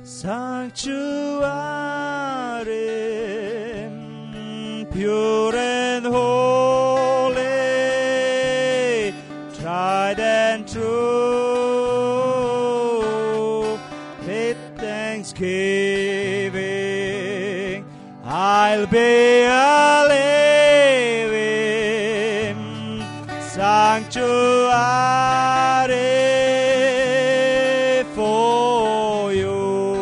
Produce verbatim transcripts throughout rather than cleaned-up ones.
sanctuary, pure and holy, tried and true, with thanksgiving, I'll be a living sanctuary for you.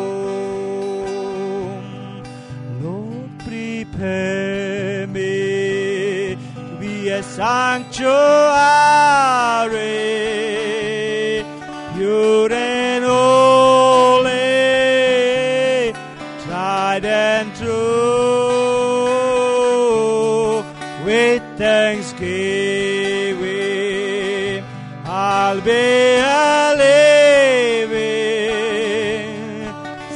Lord, prepare me to be a sanctuary, pure and holy, tried and true, with thanksgiving, I'll be a living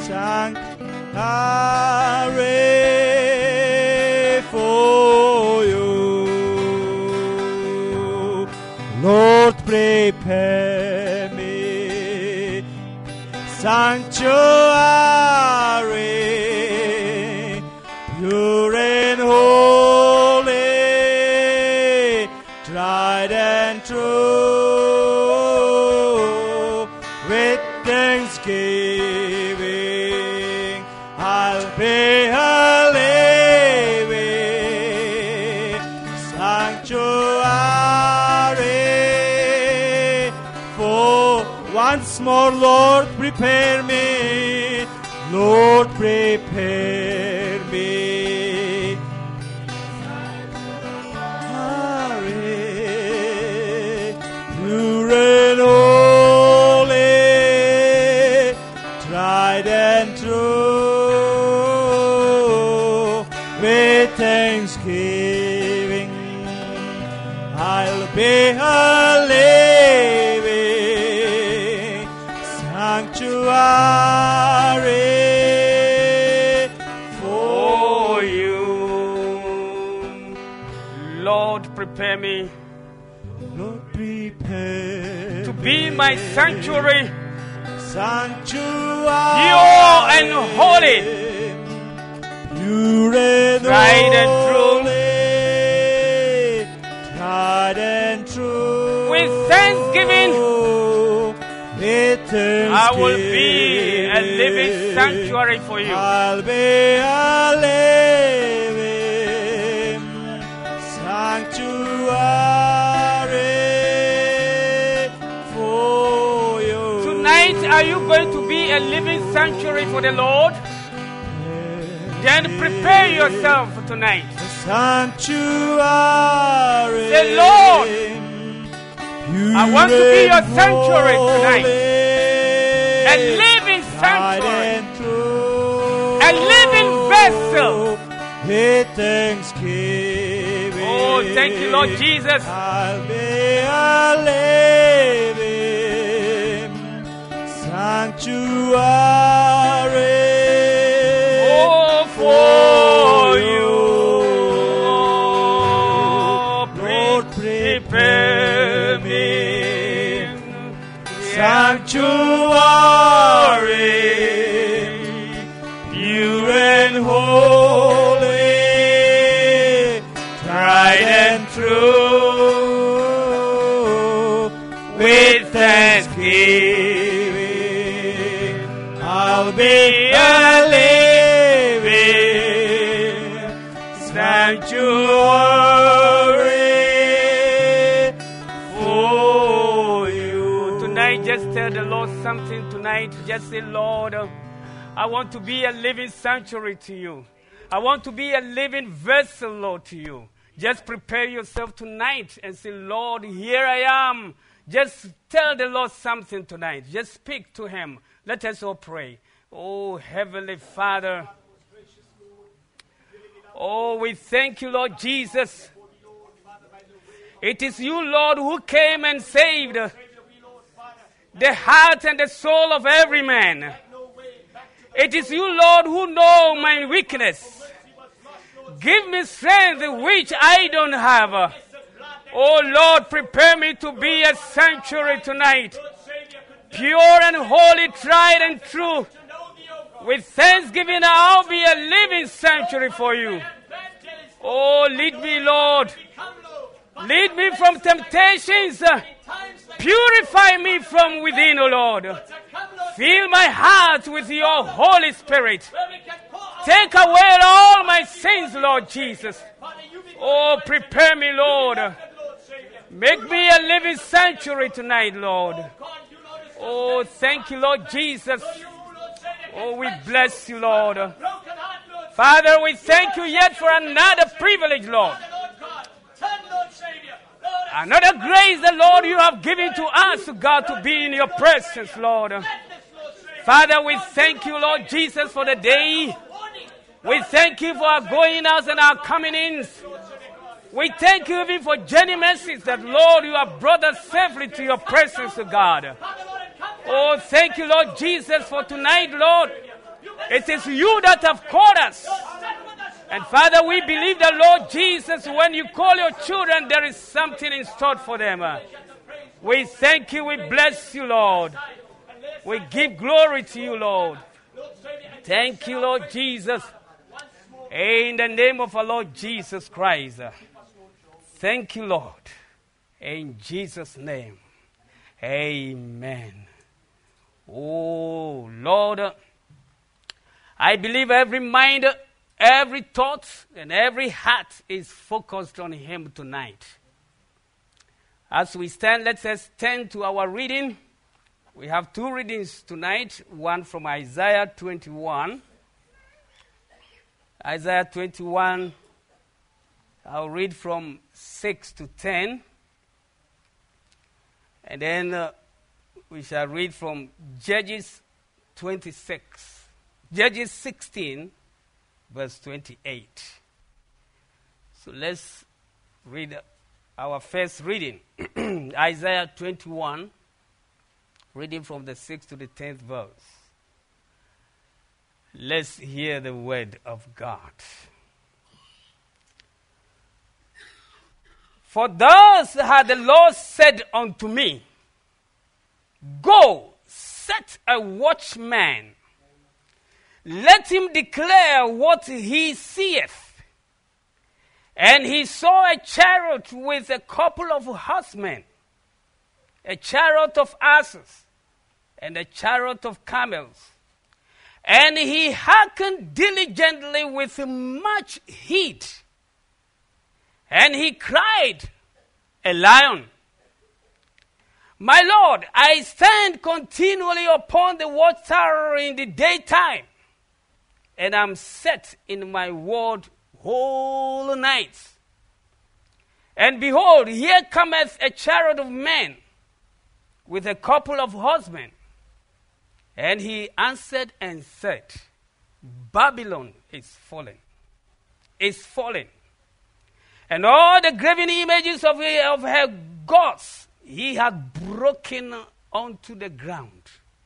sanctuary for you. Lord, prepare me sanctuary, pure and holy, tried and true, with thanksgiving, I'll be a living sanctuary for. Once more, Lord, prepare me, Lord, prepare me. Pure and holy, tried and true, with thanksgiving, I'll be a living sanctuary for you. Lord, prepare me Lord, prepare to be my sanctuary, sanctuary, pure and holy, pure and tried and true, holy, tried and true, with thanksgiving, with thanksgiving, I will be a living sanctuary for you. I'll be a living sanctuary for you. Tonight, are you going to be a living sanctuary for the Lord? Then prepare yourself for tonight. Sanctuary. Say, Lord, I want to be your sanctuary tonight. A living sanctuary. A living vessel. With thanksgiving. Oh, thank you, Lord Jesus. I'll be a living sanctuary. Oh, for you. Lord, prepare me sanctuary, pure and holy, tried and true, with thanksgiving, I'll be a living sanctuary for you. Tonight, just tell the Lord something tonight. Just say, Lord, I want to be a living sanctuary to you. I want to be a living vessel, Lord, to you. Just prepare yourself tonight and say, Lord, here I am. Just tell the Lord something tonight. Just speak to him. Let us all pray. Oh, Heavenly Father. Oh, we thank you, Lord Jesus. It is you, Lord, who came and saved the heart and the soul of every man. It is you, Lord, who know my weakness. Give me strength which I don't have. Oh, Lord, prepare me to be a sanctuary tonight. Pure and holy, tried and true. With thanksgiving, I'll be a living sanctuary for you. Oh, lead me, Lord. Lead me from temptations. Purify me from within, O Lord. Fill my heart with your Holy Spirit. Take away all my sins, Lord Jesus. Oh, prepare me, Lord. Make me a living sanctuary tonight, Lord. Oh, thank you, Lord Jesus. Oh, we bless you, Lord. Father, we thank you yet for another privilege, Lord. Another grace that, Lord, you have given to us, God, to be in your presence, Lord. Father, we thank you, Lord Jesus, for the day. We thank you for our going outs and our coming ins. We thank you even for journey mercies that, Lord, you have brought us safely to your presence, God. Oh, thank you, Lord Jesus, for tonight, Lord. It is you that have called us. And Father, we believe that, Lord Jesus, when you call your children, there is something in store for them. We thank you, we bless you, Lord. We give glory to you, Lord. Thank you, Lord Jesus. In the name of our Lord Jesus Christ. Thank you, Lord. In Jesus' name. Amen. Oh, Lord, I believe every mind, every thought, and every heart is focused on Him tonight. As we stand, let us turn to our reading. We have two readings tonight, one from Isaiah twenty-one. Isaiah twenty-one, I'll read from six to ten. And then uh, we shall read from Judges twenty-six. Judges sixteen, verse twenty-eight. So let's read our first reading. Isaiah twenty-one, reading from the sixth to the tenth verse. Let's hear the word of God. For thus hath the Lord said unto me, Go, set a watchman. Let him declare what he seeth. And he saw a chariot with a couple of horsemen, a chariot of asses, and a chariot of camels. And he hearkened diligently with much heed. And he cried, A lion. My Lord, I stand continually upon the watchtower in the daytime, and am set in my ward whole night. And behold, here cometh a chariot of men with a couple of horsemen. And he answered and said, Babylon is fallen, is fallen. And all the graven images of her, of her gods he had broken onto the ground.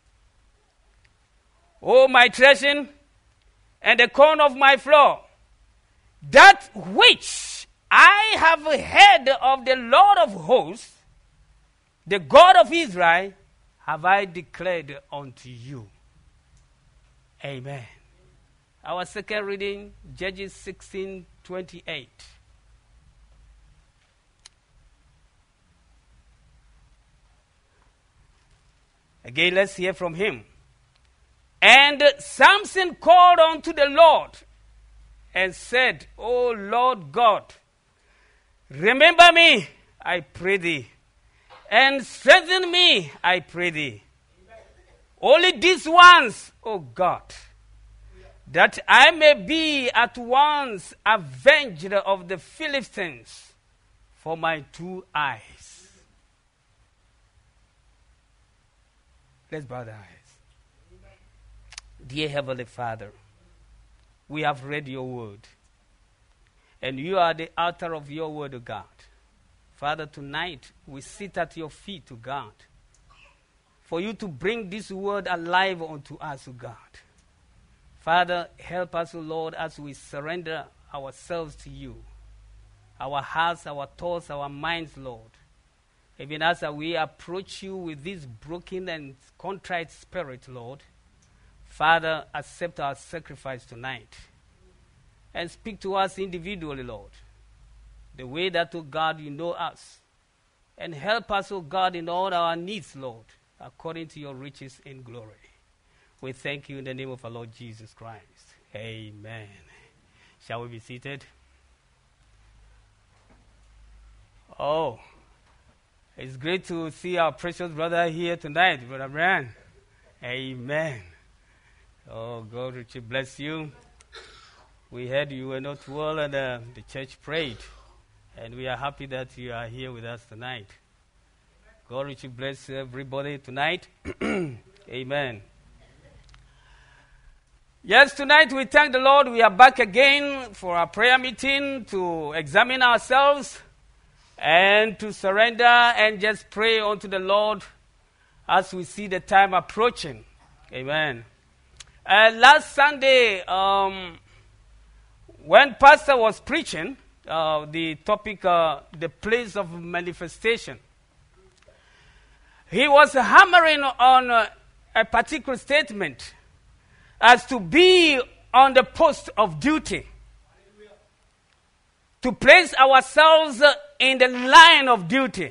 O my threshing and the corn of my floor, that which I have heard of the Lord of hosts, the God of Israel, have I declared unto you. Amen. Our second reading, Judges sixteen twenty-eight. Again, let's hear from him. And Samson called unto the Lord and said, O Lord God, remember me, I pray thee, and strengthen me, I pray thee. Amen. Only these ones, O God, that I may be at once avenged of the Philistines for my two eyes. Let's bow the eyes. Amen. Dear Heavenly Father, we have read your word, and you are the author of your word, O God. Father, tonight we sit at your feet, O God, for you to bring this word alive unto us, O God. Father, help us, O Lord, as we surrender ourselves to you, our hearts, our thoughts, our minds, Lord. Even as we approach you with this broken and contrite spirit, Lord, Father, accept our sacrifice tonight and speak to us individually, Lord, the way that, oh God, you know us. And help us, oh God, in all our needs, Lord, according to your riches in glory. We thank you in the name of our Lord Jesus Christ. Amen. Shall we be seated? Oh, it's great to see our precious brother here tonight, Brother Brian. Amen. Oh, God richly bless you. We heard you were not well, and uh, the church prayed. And we are happy that you are here with us tonight. God richly bless everybody tonight. Amen. Yes, tonight we thank the Lord. We are back again for our prayer meeting to examine ourselves and to surrender and just pray unto the Lord as we see the time approaching. Amen. Uh, last Sunday, um, when Pastor was preaching, uh, the topic, uh, the place of manifestation, he was hammering on uh, a particular statement as to be on the post of duty, to place ourselves uh, in the line of duty.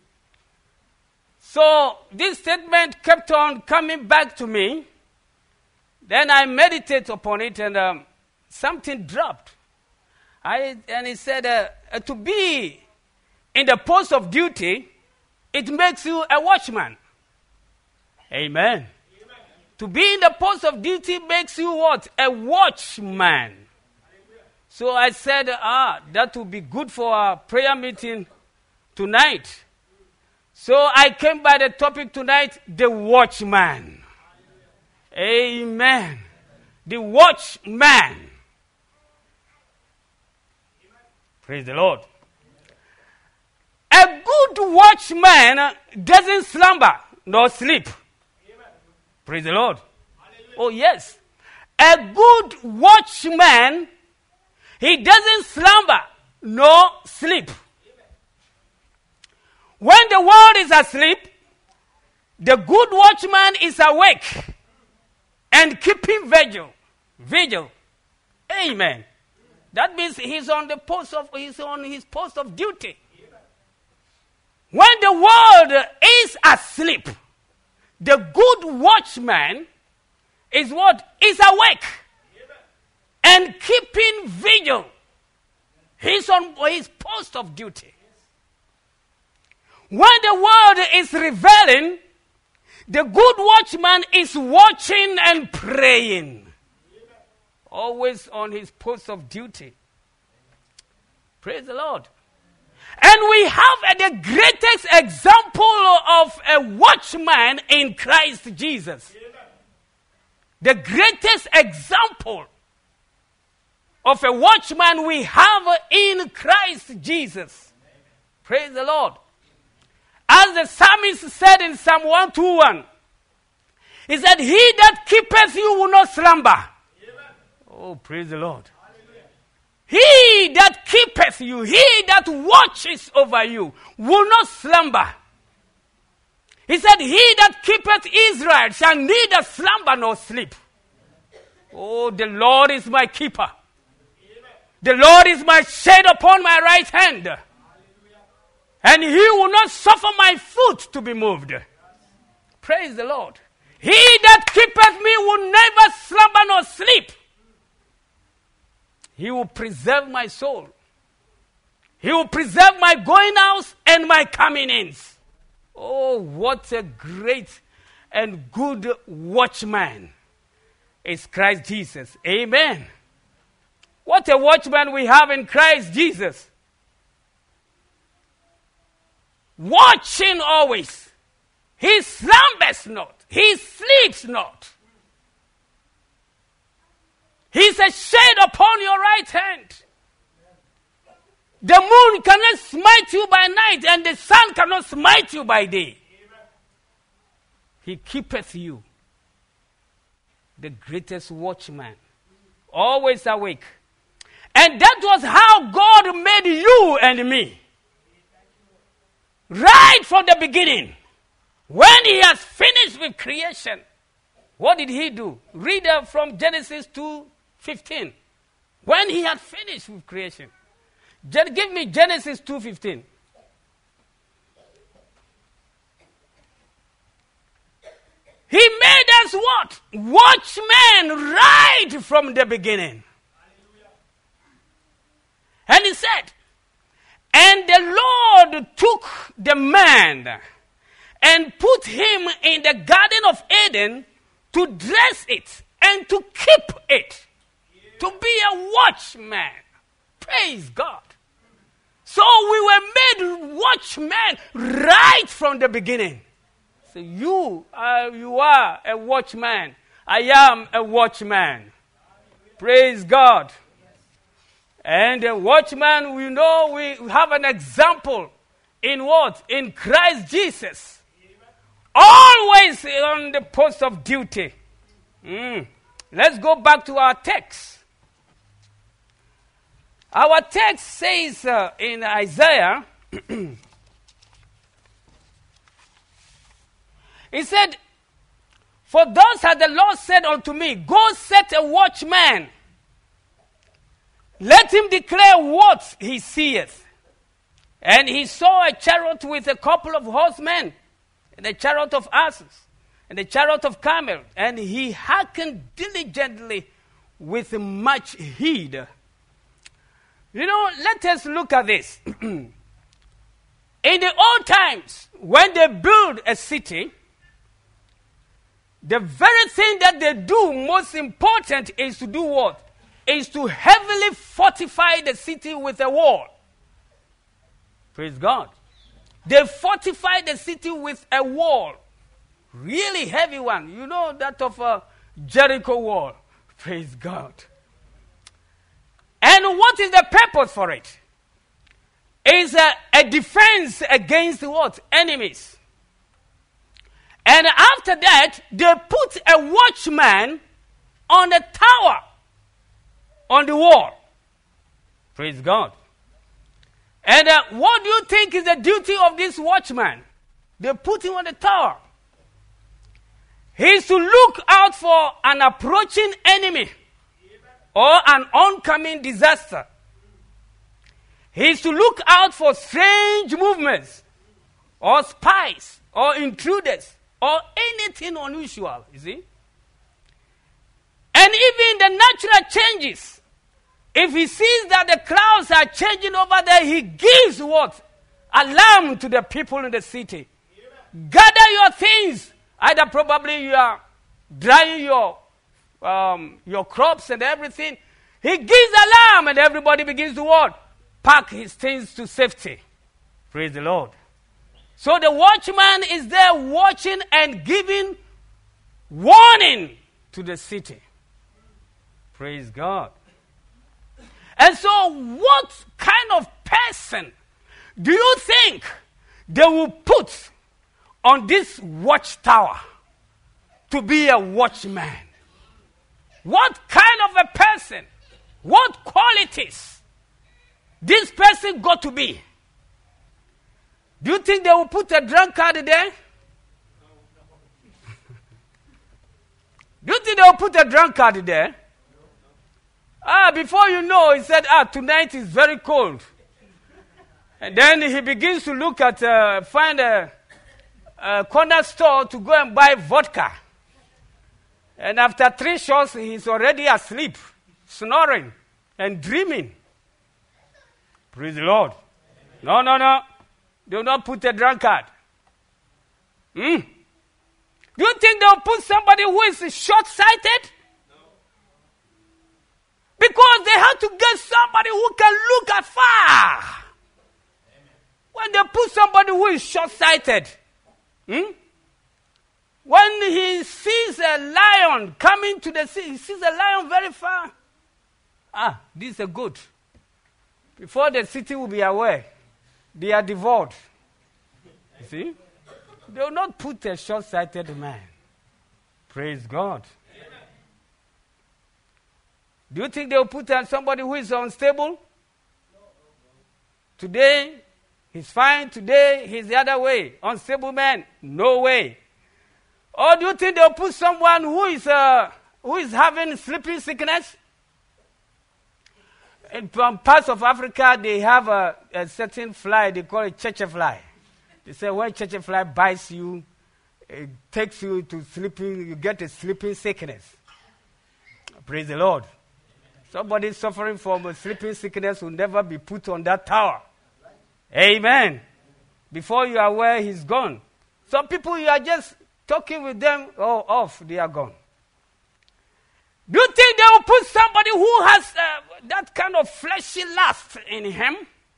So this statement kept on coming back to me. Then I meditated upon it, and um, something dropped. I, and he said, uh, uh, to be in the post of duty, it makes you a watchman. Amen. Amen. To be in the post of duty makes you what? A watchman. So I said, ah, that would be good for our prayer meeting tonight. So I came by the topic tonight, the watchman. Amen. The watchman. Praise the Lord. A good watchman doesn't slumber nor sleep. Praise the Lord. Oh, yes. A good watchman, he doesn't slumber nor sleep. When the world is asleep, the good watchman is awake and keeping vigil. Vigil. Amen. That means he's on the post of he's on his post of duty. When the world is asleep, the good watchman is what? Is awake and keeping vigil. He's on his post of duty. When the world is reveling, the good watchman is watching and praying. Always on his post of duty. Praise the Lord. And we have uh, the greatest example of a watchman in Christ Jesus. The greatest example of a watchman we have in Christ Jesus. Praise the Lord. As the psalmist said in Psalm one twenty-one, he said, he that keepeth you will not slumber. Oh, praise the Lord. He that keepeth you, he that watches over you, will not slumber. He said, he that keepeth Israel shall neither slumber nor sleep. Oh, the Lord is my keeper. The Lord is my shade upon my right hand. And he will not suffer my foot to be moved. Praise the Lord. He that keepeth me will never slumber nor sleep. He will preserve my soul. He will preserve my going outs and my coming ins. Oh, what a great and good watchman is Christ Jesus. Amen. What a watchman we have in Christ Jesus. Watching always. He slumbers not. He sleeps not. He's a shade upon your right hand. The moon cannot smite you by night, and the sun cannot smite you by day. He keepeth you. The greatest watchman. Always awake. And that was how God made you and me. Right from the beginning. When he has finished with creation, What did he do? Read uh, from Genesis two fifteen. When he had finished with creation. Gen- give me Genesis two fifteen. He made us what? Watchmen right from the beginning. And he said, and the Lord took the man and put him in the Garden of Eden to dress it and to keep it, to be a watchman. Praise God. So we were made watchmen right from the beginning. So you, uh, you are a watchman. I am a watchman. Praise God. And a watchman, we know we have an example in what? In Christ Jesus. Always on the post of duty. Mm. Let's go back to our text. Our text says uh, in Isaiah, he said, for thus hath the Lord said unto me, go set a watchman. Let him declare what he seeth. And he saw a chariot with a couple of horsemen, and a chariot of asses, and a chariot of camel. And he hearkened diligently with much heed. You know, let us look at this. In the old times, when they build a city, the very thing that they do most important is to do what? Is to heavily fortify the city with a wall. Praise God. They fortify the city with a wall. Really heavy one. You know that of a Jericho wall. Praise God. And what is the purpose for it? It's a, a defense against what? Enemies. And after that, they put a watchman on the tower, on the wall. Praise God. And uh, what do you think is the duty of this watchman? They put him on the tower. He is to look out for an approaching enemy or an oncoming disaster. He is to look out for strange movements or spies or intruders or anything unusual, you see. And even the natural changes. If he sees that the crowds are changing over there, he gives what? Alarm to the people in the city. Amen. Gather your things. Either probably you are drying your, um, your crops and everything. He gives alarm and everybody begins to what? Pack his things to safety. Praise the Lord. So the watchman is there watching and giving warning to the city. Praise God. And so what kind of person do you think they will put on this watchtower to be a watchman? What kind of a person, what qualities this person got to be? Do you think they will put a drunkard there? Do you think they will put a drunkard there? Ah, before you know, he said, ah, tonight is very cold. And then he begins to look at, uh, find a, a corner store to go and buy vodka. And after three shots, he's already asleep, snoring and dreaming. Praise the Lord. No, no, no. Do not put a drunkard. Hmm? Do you think they'll put somebody who is short-sighted? Because they have to get somebody who can look afar. Amen. When they put somebody who is short-sighted, hmm? When he sees a lion coming to the sea, he sees a lion very far. Ah, this is a goat. Before the city will be aware, they are devoured. You see? They will not put a short-sighted man. Praise God. Do you think they will put on somebody who is unstable? Today, he's fine. Today, he's the other way. Unstable man? No way. Or do you think they'll put someone who is uh, who is having sleeping sickness? In some parts of Africa, they have a, a certain fly, they call it cheche fly. They say when cheche fly bites you, it takes you to sleeping, you get a sleeping sickness. Praise the Lord. Somebody suffering from a sleeping sickness will never be put on that tower. Amen. Before you are aware, he's gone. Some people, you are just talking with them, oh, off, they are gone. Do you think they will put somebody who has uh, that kind of fleshy lust in him?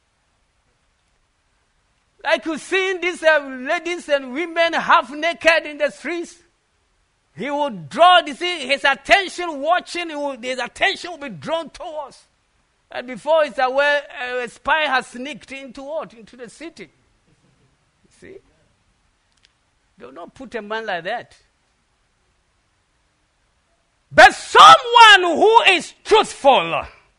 Like you see these uh, ladies and women half naked in the streets. He will draw, you see, his attention watching, he will, his attention will be drawn towards. And before it's aware, uh, a spy has sneaked into what? Into the city. See? They will not put a man like that. But someone who is truthful,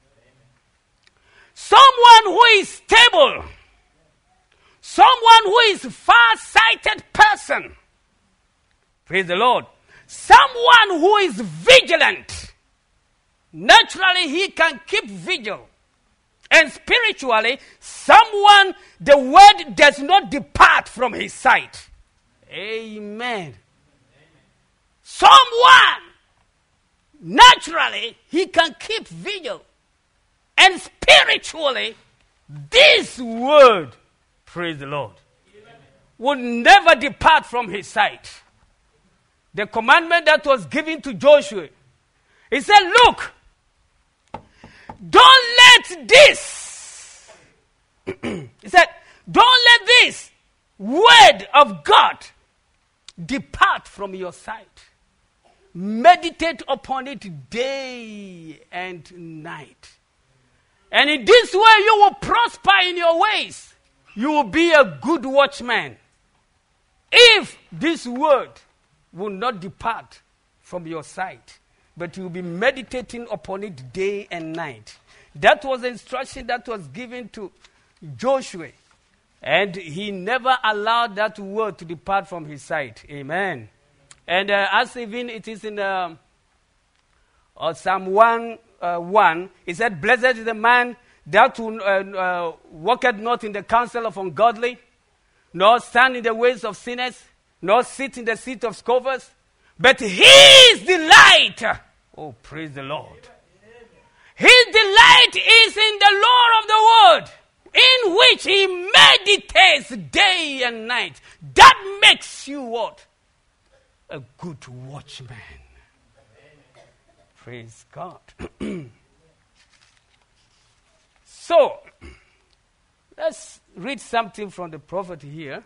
someone who is stable, someone who is far-sighted person, praise the Lord, someone who is vigilant, naturally he can keep vigil. And spiritually, someone, the word does not depart from his sight. Amen. Someone, naturally, he can keep vigil. And spiritually, this word, praise the Lord, will never depart from his sight. The commandment that was given to Joshua, he said, look, don't let this, he said, don't let this word of God depart from your sight. Meditate upon it day and night. And in this way you will prosper in your ways. You will be a good watchman. If this word will not depart from your sight, but you will be meditating upon it day and night. That was the instruction that was given to Joshua. And he never allowed that word to depart from his sight. Amen. And uh, as even it is in uh, uh, Psalm one, uh, one, it said, blessed is the man that will, uh, uh, walketh not in the counsel of ungodly, nor stand in the ways of sinners, nor sit in the seat of scoffers, but his delight, oh, praise the Lord. His delight is in the law of the word, in which he meditates day and night. That makes you what? A good watchman. Praise God. So, let's read something from the prophet here.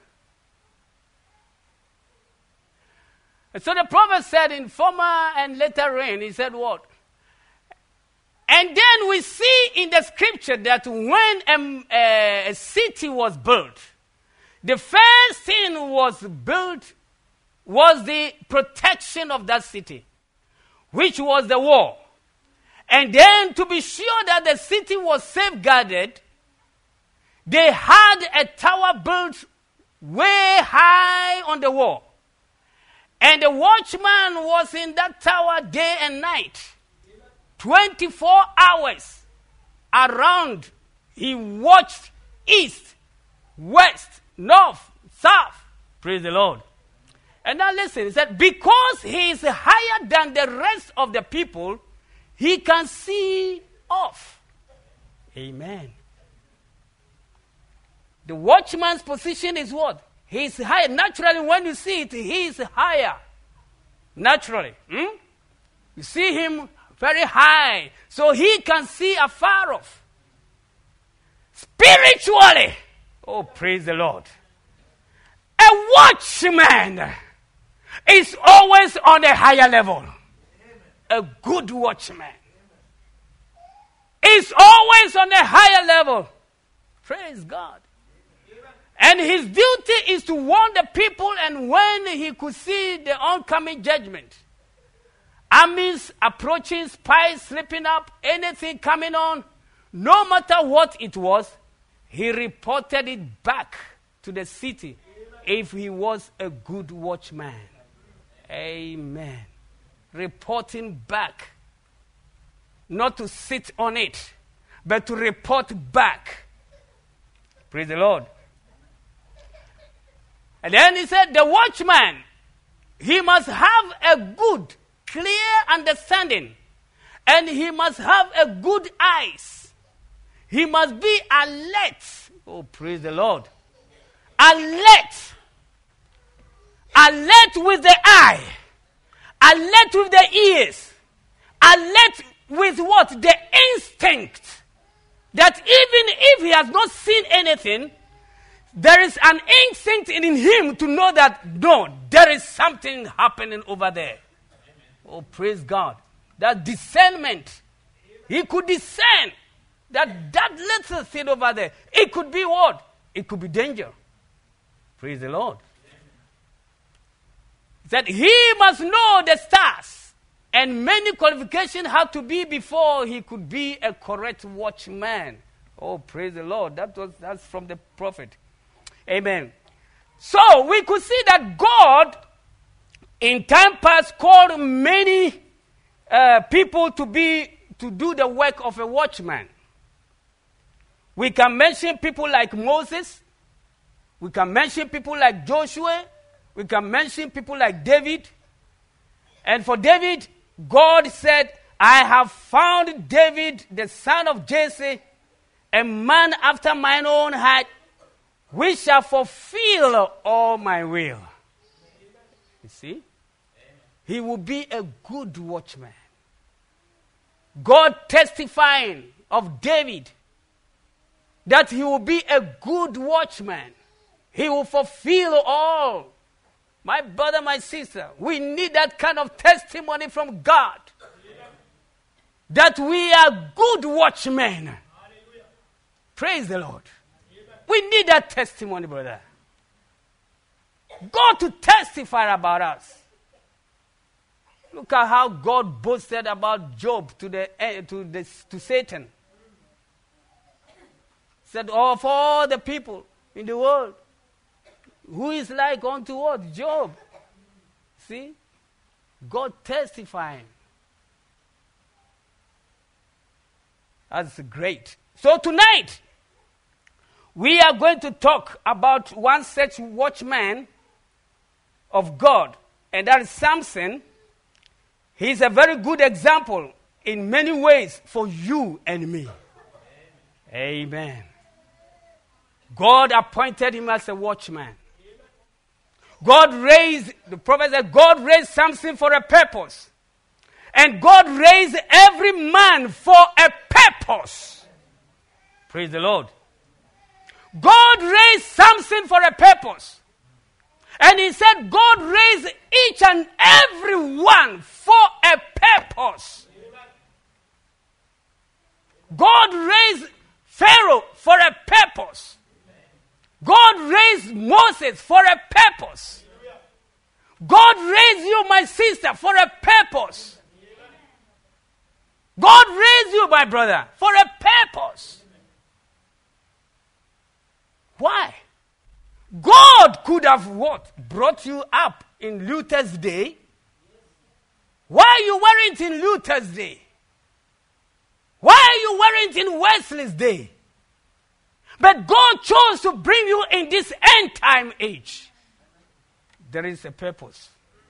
And so the prophet said in former and later rain, he said what? And then we see in the scripture that when a, a, a city was built, the first thing was built was the protection of that city, which was the wall. And then to be sure that the city was safeguarded, they had a tower built way high on the wall. And the watchman was in that tower day and night. twenty-four hours around. He watched east, west, north, south. Praise the Lord. And now listen, he said, because he is higher than the rest of the people, he can see off. Amen. The watchman's position is what? He is higher. Naturally, when you see it, he is higher. Naturally. Hmm? You see him very high, so he can see afar off. Spiritually, oh, praise the Lord. A watchman is always on a higher level. A good watchman is always on a higher level. Praise God. And his duty is to warn the people, and when he could see the oncoming judgment, armies approaching, spies slipping up, anything coming on, no matter what it was, he reported it back to the city if he was a good watchman. Amen. Reporting back. Not to sit on it, but to report back. Praise the Lord. And then he said, the watchman, he must have a good, clear understanding. And he must have a good eyes. He must be alert. Oh, praise the Lord. Alert. Alert with the eye. Alert with the ears. Alert with what? The instinct. That even if he has not seen anything, there is an instinct in him to know that, no, there is something happening over there. Oh, praise God. That discernment. He could discern that that little thing over there, it could be what? It could be danger. Praise the Lord. That he must know the stars. And many qualifications have to be before he could be a correct watchman. Oh, praise the Lord. That was that's from the prophet. Amen. So we could see that God in time past called many uh, people to be to do the work of a watchman. We can mention people like Moses. We can mention people like Joshua. We can mention people like David. And for David, God said, I have found David, the son of Jesse, a man after mine own heart, which shall fulfill all my will. You see? He will be a good watchman. God testifying of David that he will be a good watchman. He will fulfill all. My brother, my sister, we need that kind of testimony from God. That we are good watchmen. Hallelujah. Praise the Lord. Amen. We need that testimony, brother. God to testify about us. Look at how God boasted about Job to the uh, to the, to Satan. Said, oh, of all the people in the world, who is like unto what? Job. See? God testifying. That's great. So tonight, we are going to talk about one such watchman of God, and that is Samson. He's a very good example in many ways for you and me. Amen. Amen. God appointed him as a watchman. God raised, the prophet said, God raised Samson for a purpose. And God raised every man for a purpose. Praise the Lord. God raised Samson for a purpose. And he said God raised each and every one for a purpose. God raised Pharaoh for a purpose. God raised Moses for a purpose. God raised you, my sister, for a purpose. God raised you, my brother, for a purpose. Why? God could have what? Brought you up in Luther's day. Why you weren't in Luther's day? Why you weren't in Wesley's day? But God chose to bring you in this end time age. There is a purpose.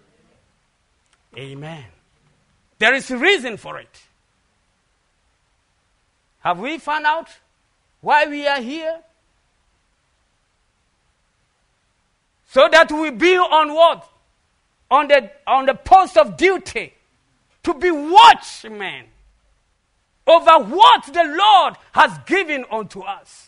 Amen. There is a reason for it. Have we found out why we are here? So that we be on what? On the, on the post of duty. To be watchmen over what the Lord has given unto us.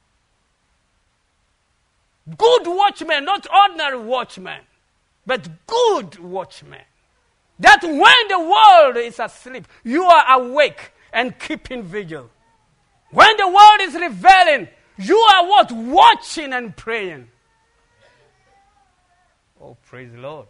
Good watchmen, not ordinary watchmen, but good watchmen. That when the world is asleep, you are awake and keeping vigil. When the world is reveling, you are what? Watching and praying. Oh, praise the Lord.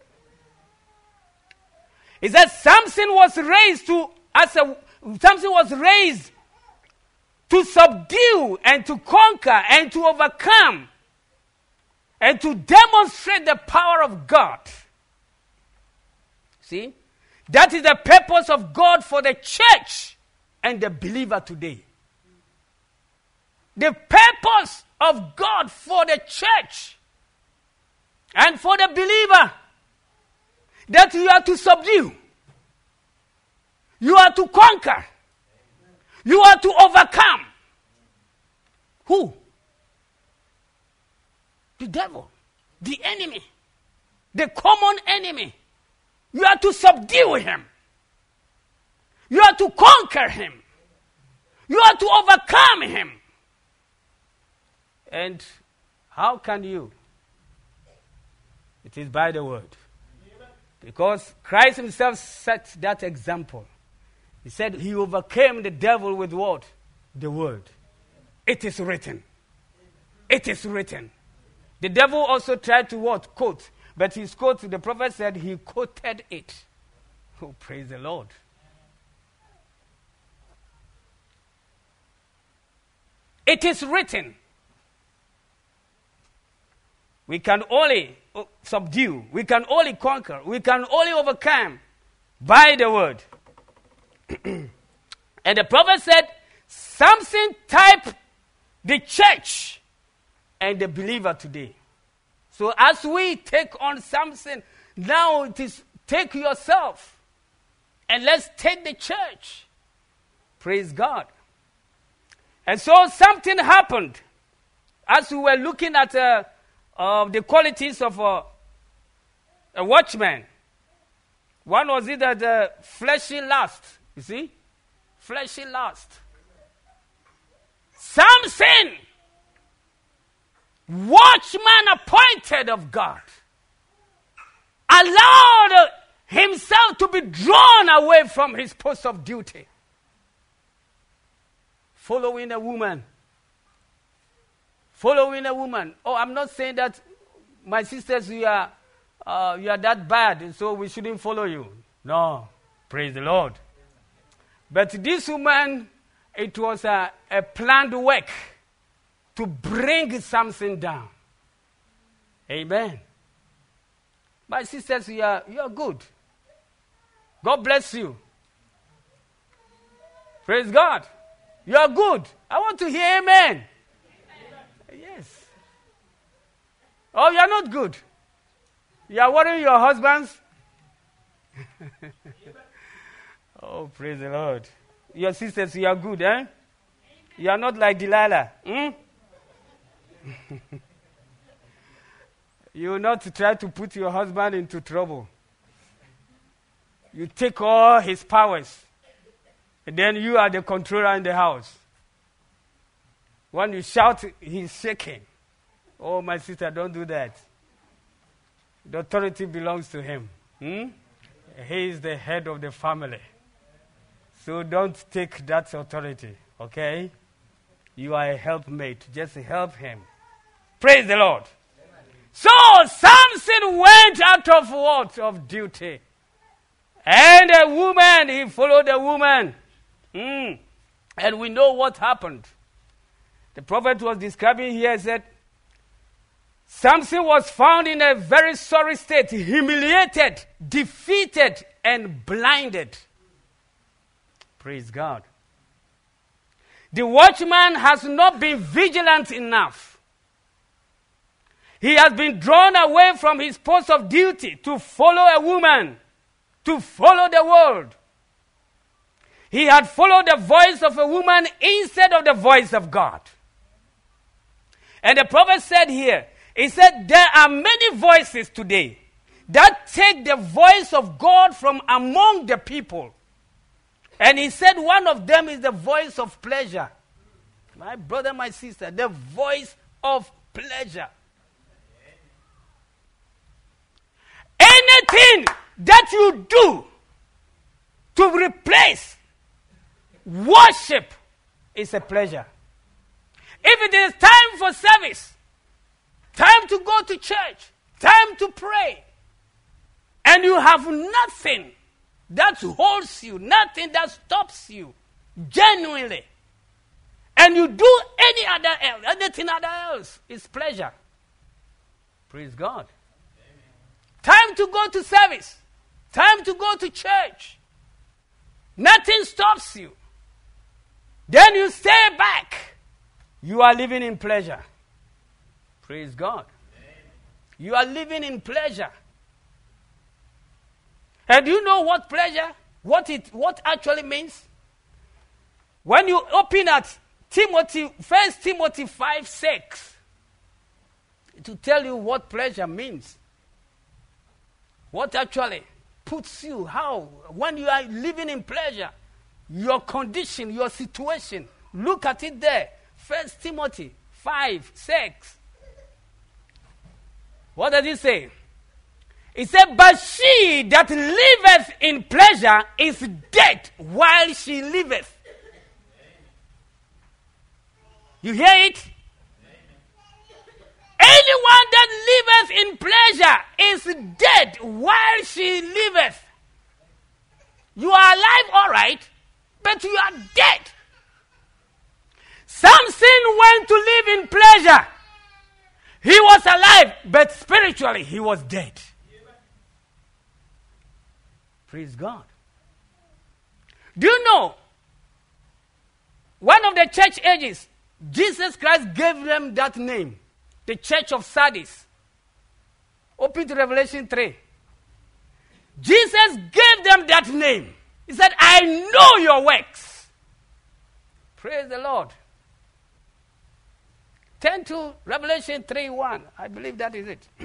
It says Samson was raised to, as a, Samson was raised to subdue and to conquer and to overcome and to demonstrate the power of God. See? That is the purpose of God for the church and the believer today. The purpose of God for the church and for the believer, that you are to subdue, you are to conquer, you are to overcome. Who? The devil, the enemy, the common enemy. You are to subdue him. You are to conquer him. You are to overcome him. And how can you? It is by the word. Because Christ himself set that example. He said he overcame the devil with what? The word. It is written. It is written. The devil also tried to what? Quote. But his quote, the prophet said he quoted it. Oh, praise the Lord. It is written. We can only subdue. We can only conquer. We can only overcome by the word. And the prophet said, Samson type the church and the believer today. So as we take on Samson, now it is take yourself and let's take the church. Praise God. And so something happened as we were looking at uh, uh, the qualities of uh, a watchman. One was either the fleshy lust, you see? Fleshy lust. Samson, watchman appointed of God, allowed himself to be drawn away from his post of duty, following a woman. Following a woman. Oh, I'm not saying that, my sisters, you are, uh, you are that bad, so we shouldn't follow you. No, praise the Lord. But this woman, it was a, a planned work to bring Samson down. Amen. My sisters, you are, you are good. God bless you. Praise God. You are good. I want to hear amen. Yes. Oh, you are not good. You are worrying your husbands. Oh, praise the Lord. Your sisters, you are good, eh? You are not like Delilah. Hmm? You will not try to put your husband into trouble. You take all his powers, and then you are the controller in the house. When you shout, he's shaking. Oh, my sister, don't do that. The authority belongs to him. Hmm? He is the head of the family. So don't take that authority, okay? You are a helpmate. Just help him. Praise the Lord. Amen. So Samson went out of what? Of duty. And a woman, he followed a woman. Mm. And we know what happened. The prophet was describing here, said, Samson was found in a very sorry state, humiliated, defeated, and blinded. Praise God. The watchman has not been vigilant enough. He has been drawn away from his post of duty to follow a woman, to follow the world. He had followed the voice of a woman instead of the voice of God. And the prophet said here, he said, there are many voices today that take the voice of God from among the people. And he said one of them is the voice of pleasure. My brother, my sister, the voice of pleasure. Anything that you do to replace worship is a pleasure. If it is time for service, time to go to church, time to pray, and you have nothing that holds you, nothing that stops you genuinely, and you do any other else, anything other else, is pleasure. Praise God. Amen. Time to go to service. Time to go to church. Nothing stops you. Then you stay back. You are living in pleasure. Praise God. You are living in pleasure. And do you know what pleasure, what it what actually means? When you open at Timothy, First Timothy five six, to tell you what pleasure means. What actually puts you, how, when you are living in pleasure, your condition, your situation, look at it there. First Timothy five six. What does it say? It said, but she that liveth in pleasure is dead while she liveth. You hear it? Anyone that liveth in pleasure is dead while she liveth. You are alive, all right, but you are dead. Samson went to live in pleasure. He was alive, but spiritually he was dead. Praise God. Do you know, one of the church ages, Jesus Christ gave them that name, the church of Sardis. Open to Revelation three. Jesus gave them that name. He said, I know your works. Praise the Lord. Turn to Revelation three one. I believe that is it.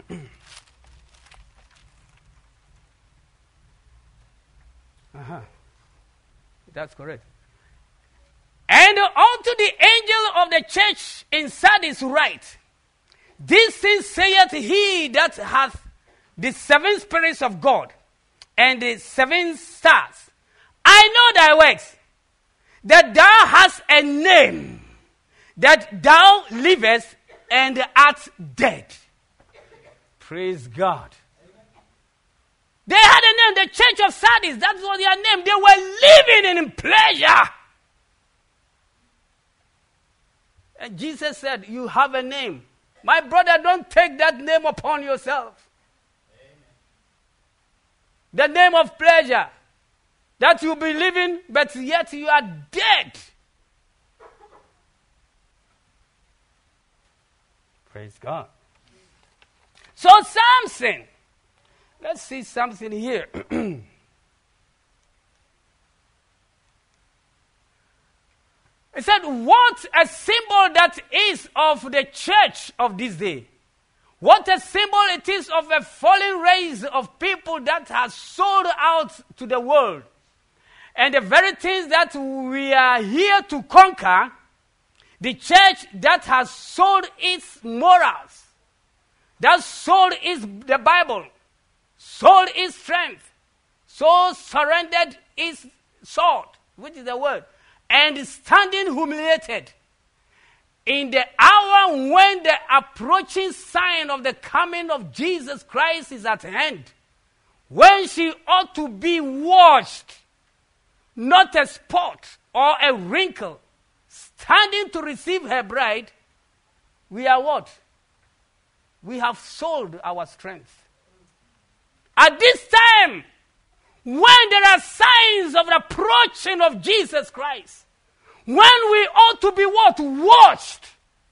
uh-huh. That's correct. And unto the angel of the church in Sardis write, this thing saith he that hath the seven spirits of God and the seven stars. I know thy works, that thou hast a name, that thou livest and art dead. Praise God. They had a name, the church of Sardis. That was their name. They were living in pleasure. And Jesus said, you have a name. My brother, don't take that name upon yourself. Amen. The name of pleasure. That you be living, but yet you are dead. Praise God. So Samson, let's see something here. It said, what a symbol that is of the church of this day. What a symbol it is of a fallen race of people that has sold out to the world. And the very things that we are here to conquer, the church that has sold its morals, that sold its the Bible, sold its strength, so surrendered its sword, which is the word, and standing humiliated in the hour when the approaching sign of the coming of Jesus Christ is at hand, when she ought to be washed, not a spot or a wrinkle, standing to receive her bride, we are what? We have sold our strength. At this time, when there are signs of the approaching of Jesus Christ, when we ought to be what? Washed.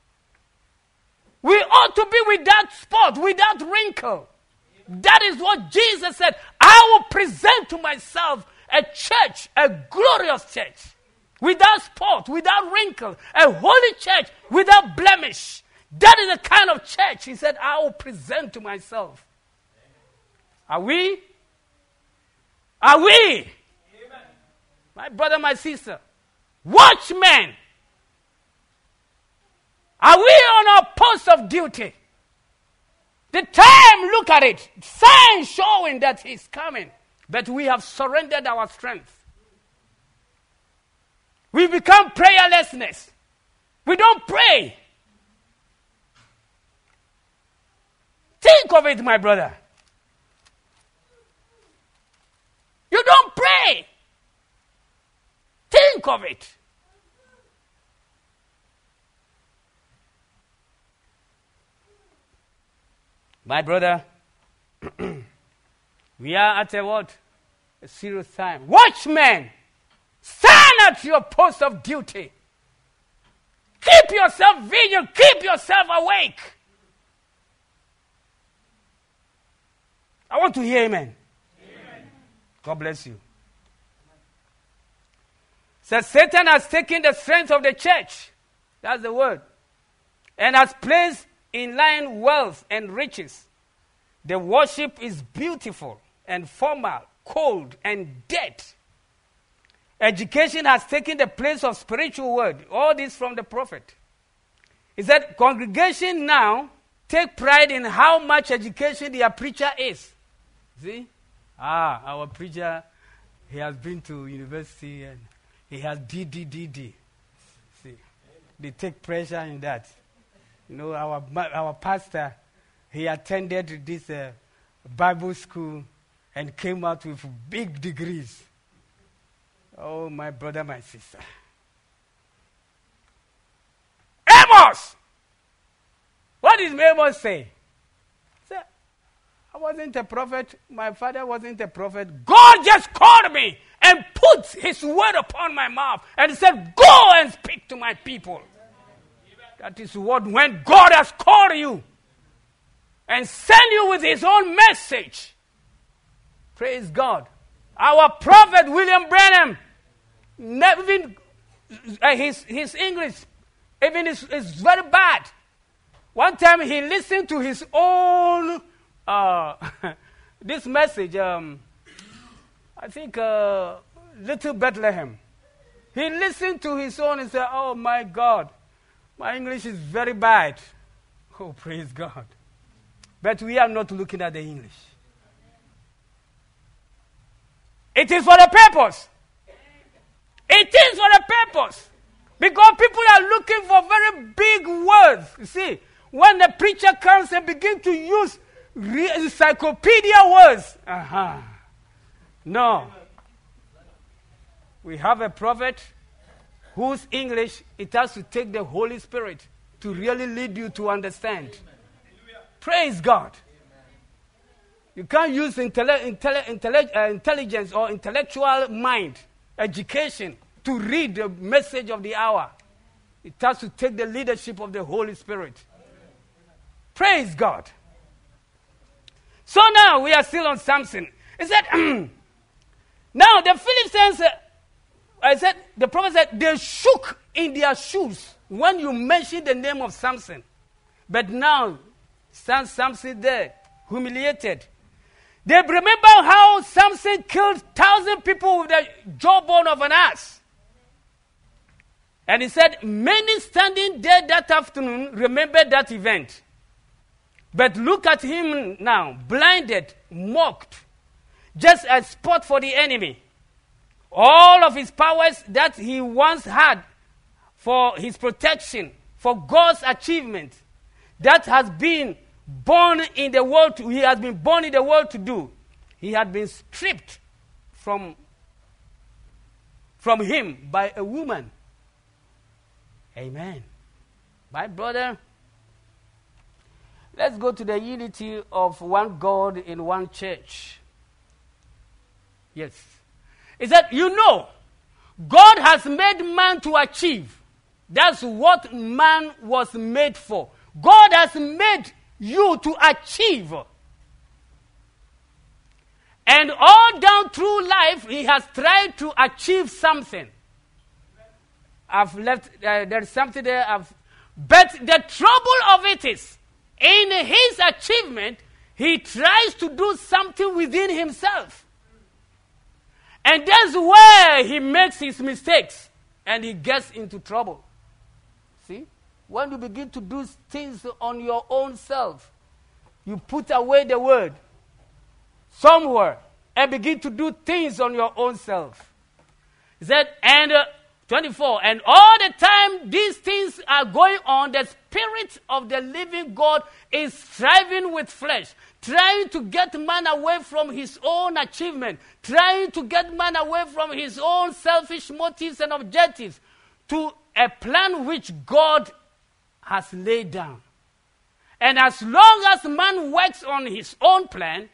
We ought to be without spot, without wrinkle. That is what Jesus said. I will present to myself a church, a glorious church, without spot, without wrinkle, a holy church without blemish. That is the kind of church he said, I will present to myself. Are we? Are we? Amen. My brother, my sister, watchmen, are we on our post of duty? The time, look at it, signs showing that he's coming, but we have surrendered our strength. We become prayerlessness. We don't pray. Think of it, my brother. You don't pray. Think of it. My brother, We are at a what? A serious time. Watchmen, stand at your post of duty. Keep yourself vigilant. Keep yourself awake. I want to hear amen. Amen. God bless you. Says Satan has taken the strength of the church. That's the word. And has placed in line wealth and riches. The worship is beautiful and formal, cold and dead. Education has taken the place of spiritual word. All this from the prophet. He said, congregation now take pride in how much education their preacher is. See? Ah, our preacher, he has been to university and he has D D D D. See? They take pressure in that. You know, our our pastor, he attended this uh, Bible school and came out with big degrees. Oh, my brother, my sister. Amos! What did Amos say? He said, I wasn't a prophet. My father wasn't a prophet. God just called me and put his word upon my mouth and said, go and speak to my people. That is what when God has called you and sent you with his own message. Praise God. Our prophet William Branham, even uh, his, his English, even is, is very bad. One time he listened to his own, uh, this message, um, I think, uh, Little Bethlehem. He listened to his own and said, oh my God, my English is very bad. Oh, praise God. But we are not looking at the English. It is for the purpose. It is for the purpose. Because people are looking for very big words. You see, when the preacher comes and begins to use re- encyclopedia words. Uh-huh. No. We have a prophet whose English, it has to take the Holy Spirit to really lead you to understand. Praise God. You can't use intelle- intelle- intelle- uh, intelligence or intellectual mind, education, to read the message of the hour. It has to take the leadership of the Holy Spirit. Praise God. So now we are still on Samson. He said, now the Philistines, uh, I said, the prophet said, they shook in their shoes when you mentioned the name of Samson. But now, Samson there, humiliated. They remember how Samson killed thousand people with the jawbone of an ass. And he said, many standing there that afternoon remembered that event. But look at him now, blinded, mocked, just a spot for the enemy. All of his powers that he once had for his protection, for God's achievement, that has been born in the world, to, he has been born in the world to do. He had been stripped from, from him by a woman. Amen. My brother, let's go to the unity of one God in one church. Yes. Is that, you know, God has made man to achieve. That's what man was made for. God has made you to achieve. And all down through life, he has tried to achieve something. I've left, uh, there's something there. I've, but the trouble of it is, in his achievement, he tries to do something within himself. And that's where he makes his mistakes and he gets into trouble. See? When you begin to do things on your own self, you put away the word somewhere and begin to do things on your own self. He said, and uh, twenty-four, and all the time these things are going on, the Spirit of the living God is striving with flesh, trying to get man away from his own achievement, trying to get man away from his own selfish motives and objectives to a plan which God has laid down. And as long as man works on his own plan,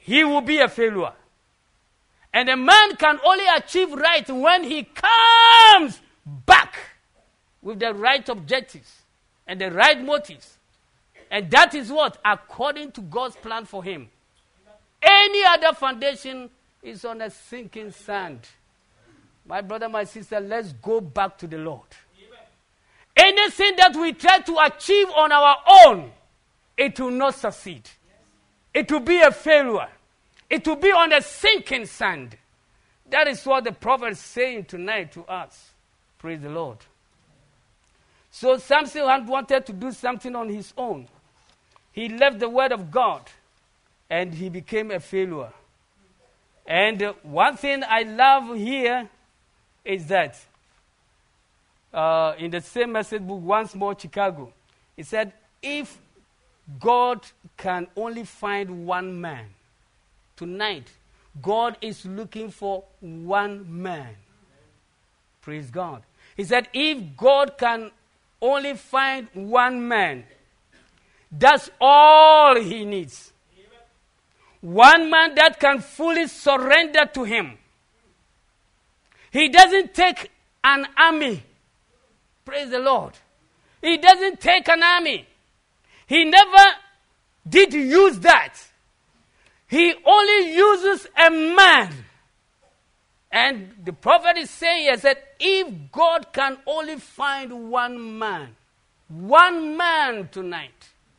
he will be a failure. And a man can only achieve right when he comes back with the right objectives and the right motives. And that is what? According to God's plan for him. Any other foundation is on a sinking sand. My brother, my sister, let's go back to the Lord. Anything that we try to achieve on our own, it will not succeed. It will be a failure. It will be on a sinking sand. That is what the prophet is saying tonight to us. Praise the Lord. So Samson had wanted to do something on his own. He left the word of God and he became a failure. And uh, one thing I love here is that uh, in the same message book, Once More Chicago, it said, if God can only find one man, tonight, God is looking for one man. Praise God. He said, if God can only find one man, that's all he needs. One man that can fully surrender to him. He doesn't take an army. Praise the Lord. He doesn't take an army. He never did use that. He only uses a man. And the prophet is saying here that if God can only find one man, one man tonight,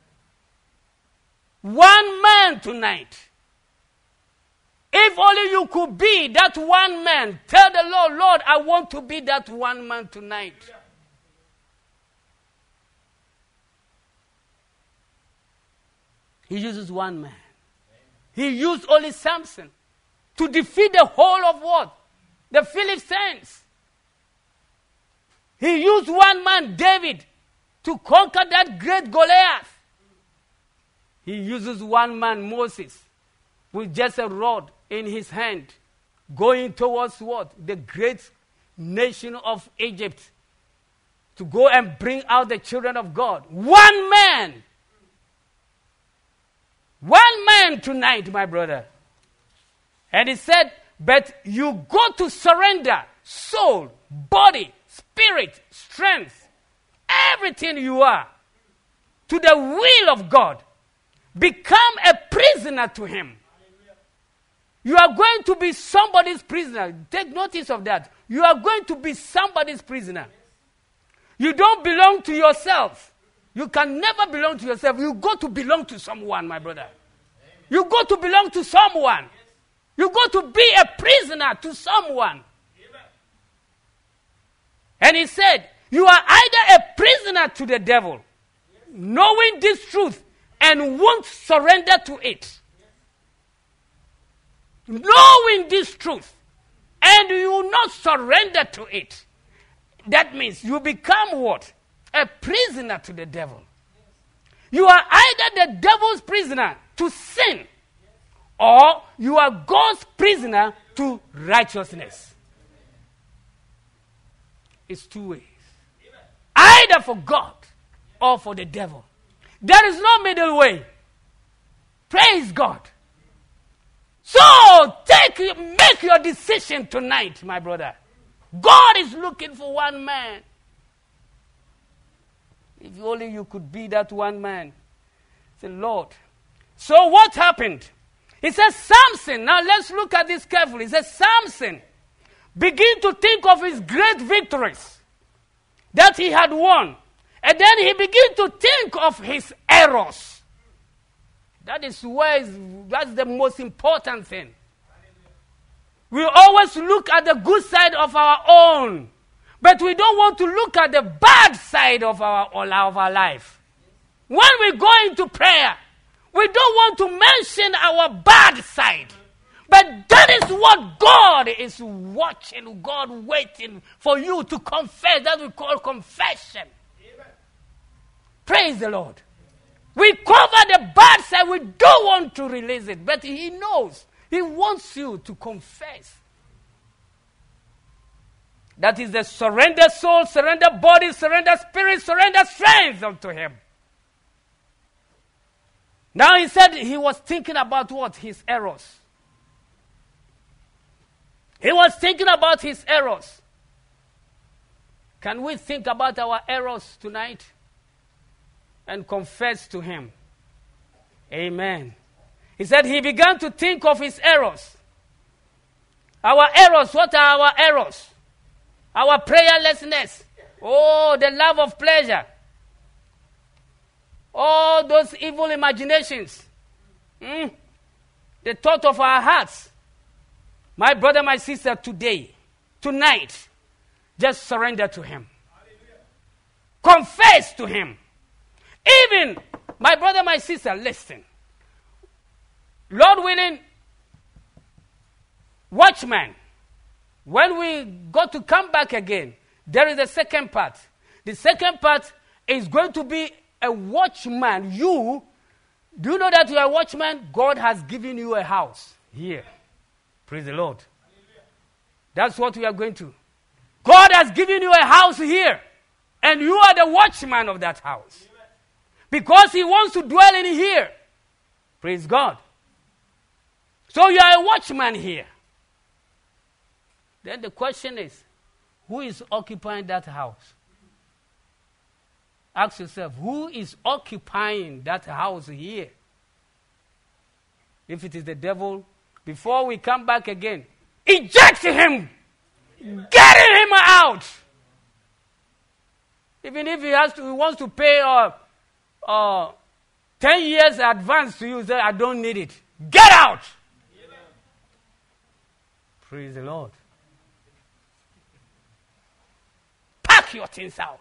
one man tonight, if only you could be that one man, tell the Lord, Lord, I want to be that one man tonight. He uses one man. He used only Samson to defeat the whole of what? The Philistines. He used one man, David, to conquer that great Goliath. He uses one man, Moses, with just a rod in his hand, going towards what? The great nation of Egypt, to go and bring out the children of God. One man. One man tonight, my brother. And he said, but you got to surrender soul, body, spirit, strength, everything you are, to the will of God. Become a prisoner to him. You are going to be somebody's prisoner. Take notice of that. You are going to be somebody's prisoner. You don't belong to yourself. You can never belong to yourself. You got to belong to someone, my brother. You got to belong to someone. You got to be a prisoner to someone. And he said, you are either a prisoner to the devil, knowing this truth, and won't surrender to it. Knowing this truth, and you will not surrender to it. That means you become what? A prisoner to the devil. You are either the devil's prisoner to sin, or you are God's prisoner to righteousness. It's two ways. Either for God or for the devil. There is no middle way. Praise God. So take, make your decision tonight, my brother. God is looking for one man. If only you could be that one man. Say, Lord. So what happened? He says, Samson. Now let's look at this carefully. He says, Samson began to think of his great victories that he had won. And then he began to think of his errors. That is where, that's the most important thing. We always look at the good side of our own. But we don't want to look at the bad side of our, of our life. When we go into prayer, we don't want to mention our bad side. But that is what God is watching, God waiting for you to confess. That we call confession. Amen. Praise the Lord. We cover the bad side. We don't want to release it. But he knows. He wants you to confess. That is the surrender soul, surrender body, surrender spirit, surrender strength unto him. Now he said he was thinking about what? His errors. He was thinking about his errors. Can we think about our errors tonight and confess to him? Amen. He said he began to think of his errors. Our errors, what are our errors? Our prayerlessness. Oh, the love of pleasure. All those evil imaginations. Mm. The thought of our hearts. My brother, my sister, today, tonight, just surrender to him. Hallelujah. Confess to him. Even, my brother, my sister, listen. Lord willing, watchman, when we go to come back again, there is a second part. The second part is going to be a watchman. You, do you know that you are a watchman? God has given you a house here. Praise the Lord. Hallelujah. That's what we are going to. God has given you a house here. And you are the watchman of that house. Amen. Because he wants to dwell in here. Praise God. So you are a watchman here. Then the question is, who is occupying that house? Ask yourself, who is occupying that house here? If it is the devil, before we come back again, eject him! Get him out! Even if he has to, he wants to pay uh, uh, ten years advance to you, say, I don't need it. Get out! Amen. Praise the Lord. Pack your things out.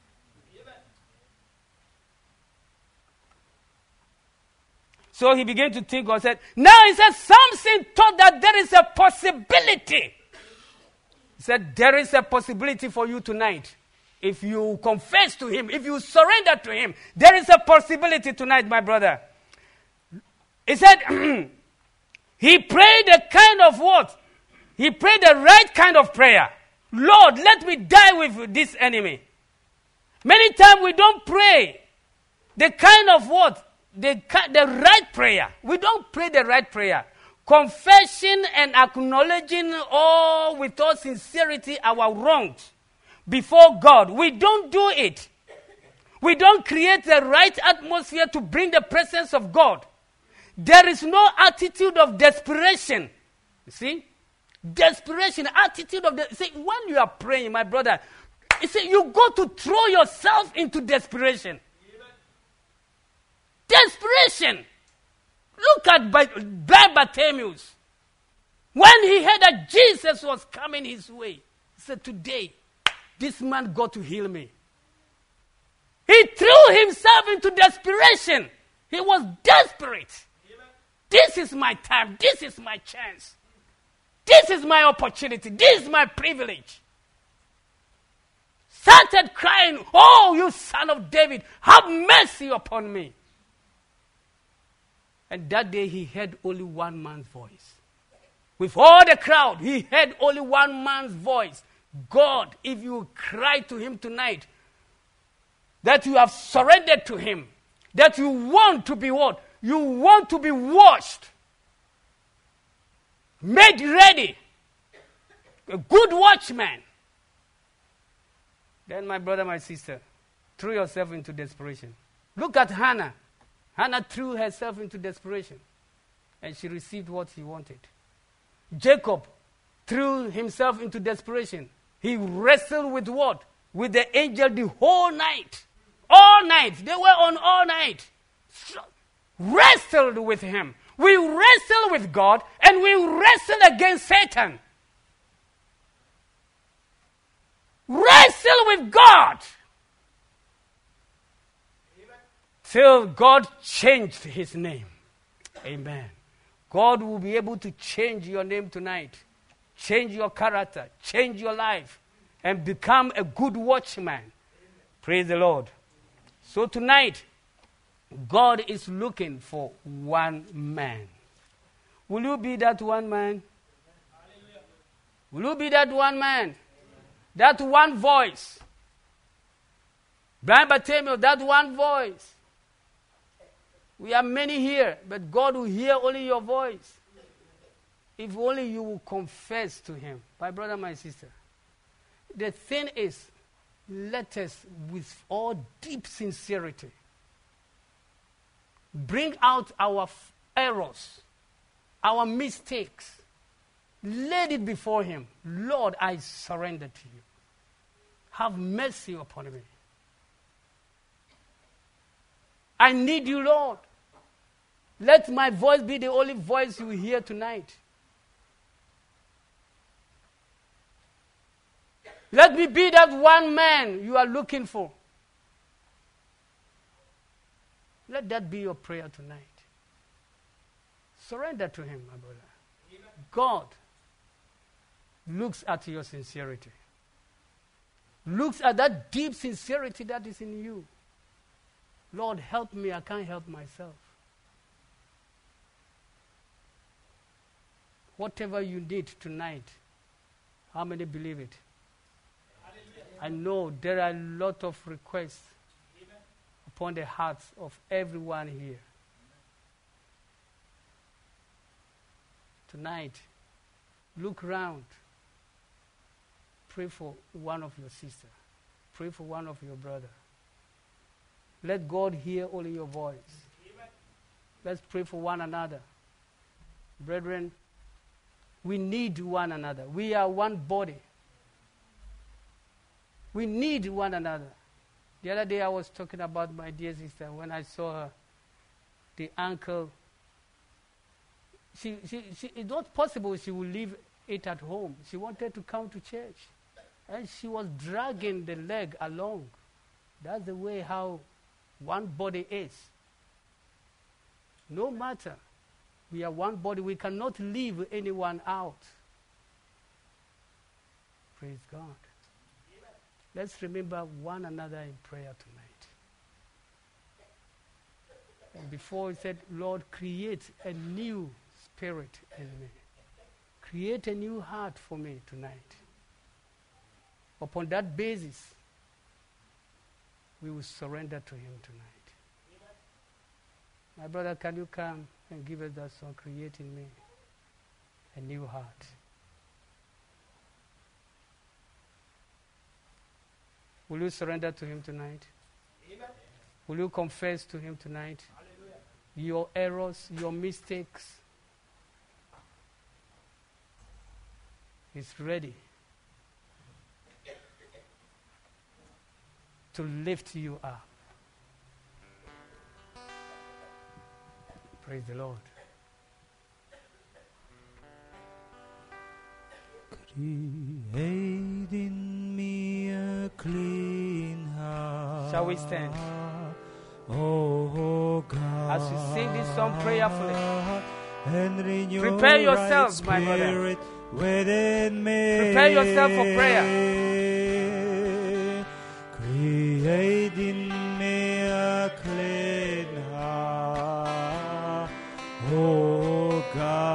So he began to think and said, now he said, Samson thought that there is a possibility. He said, there is a possibility for you tonight. If you confess to him, if you surrender to him, there is a possibility tonight, my brother. He said, he prayed a kind of what? He prayed the right kind of prayer. Lord, let me die with this enemy. Many times we don't pray the kind of what? The, the right prayer. We don't pray the right prayer. Confession and acknowledging all with all sincerity our wrongs before God. We don't do it. We don't create the right atmosphere to bring the presence of God. There is no attitude of desperation. You see? Desperation, attitude of... De- see, when you are praying, my brother, you see, you go to throw yourself into desperation. Desperation. Look at blind Bartimaeus. When he heard that Jesus was coming his way, he said, today, this man got to heal me. He threw himself into desperation. He was desperate. Amen. This is my time. This is my chance. This is my opportunity. This is my privilege. Started crying, oh, you son of David, have mercy upon me. And that day he heard only one man's voice. With all the crowd, he heard only one man's voice. God, if you cry to him tonight, that you have surrendered to him, that you want to be what? You want to be washed, made ready, a good watchman. Then my brother, my sister, threw yourself into desperation. Look at Hannah. Hannah threw herself into desperation, and she received what he wanted. Jacob threw himself into desperation. He wrestled with what? With the angel the whole night. All night. They were on all night. Wrestled with him. We wrestle with God, and we wrestle against Satan. Wrestle with God. Till God changed his name. Amen. God will be able to change your name tonight. Change your character. Change your life. And become a good watchman. Amen. Praise the Lord. So tonight, God is looking for one man. Will you be that one man? Will you be that one man? That one voice. Blind Bartimaeus, that one voice. We are many here, but God will hear only your voice. If only you will confess to him. My brother, my sister. The thing is, let us, with all deep sincerity, bring out our f- errors, our mistakes. Lay it before him. Lord, I surrender to you. Have mercy upon me. I need you, Lord. Let my voice be the only voice you hear tonight. Let me be that one man you are looking for. Let that be your prayer tonight. Surrender to him, my brother. Amen. God looks at your sincerity. Looks at that deep sincerity that is in you. Lord, help me. I can't help myself. Whatever you need tonight, how many believe it? I know there are a lot of requests Amen. Upon the hearts of everyone here. Tonight, look round. Pray for one of your sisters. Pray for one of your brother. Let God hear only your voice. Amen. Let's pray for one another. Brethren, we need one another. We are one body. We need one another. The other day I was talking about my dear sister when I saw her, the ankle. She, she, she, it's not possible she would leave it at home. She wanted to come to church. And she was dragging the leg along. That's the way how one body is. No matter. We are one body. We cannot leave anyone out. Praise God. Let's remember one another in prayer tonight. And before he said, Lord, create a new spirit in me. Create a new heart for me tonight. Upon that basis, we will surrender to him tonight. My brother, can you come and give us that song, Create in Me a New Heart? Will you surrender to him tonight? Amen. Will you confess to him tonight? Hallelujah. Your errors, your mistakes? He's ready to lift you up. Praise the Lord. Create in me a clean heart. Shall we stand? Oh God. As you sing this song prayerfully, and renew prepare yourselves, right my brother. Within me. Prepare yourself for prayer. Create in me a clean heart, oh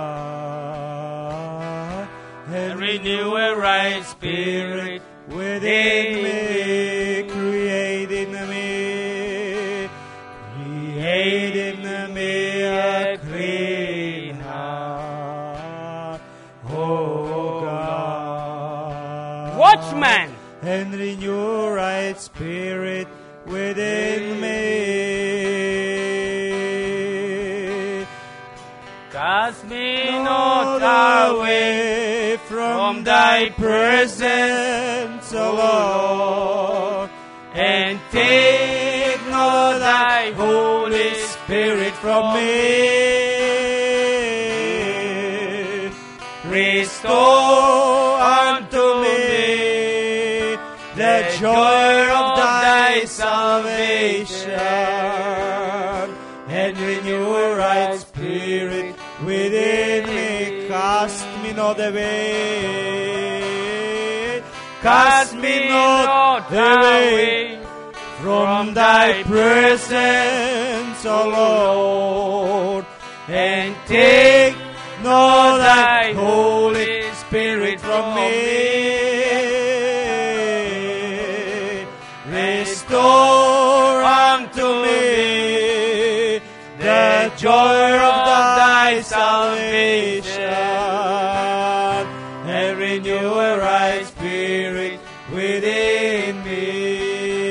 God, and renew a right spirit within me. Create in me, create in me a clean heart, oh God. Watchman, and renew right spirit within me. cast me Not not away from thy presence, O Lord, and take not thy Holy Spirit from me. Restore unto me the joy of thy salvation, and renew a right spirit within me. Cast me not away, cast me not away from thy presence, O Lord, and take not thy Holy Spirit from me. Restore unto me the renew a right spirit within me.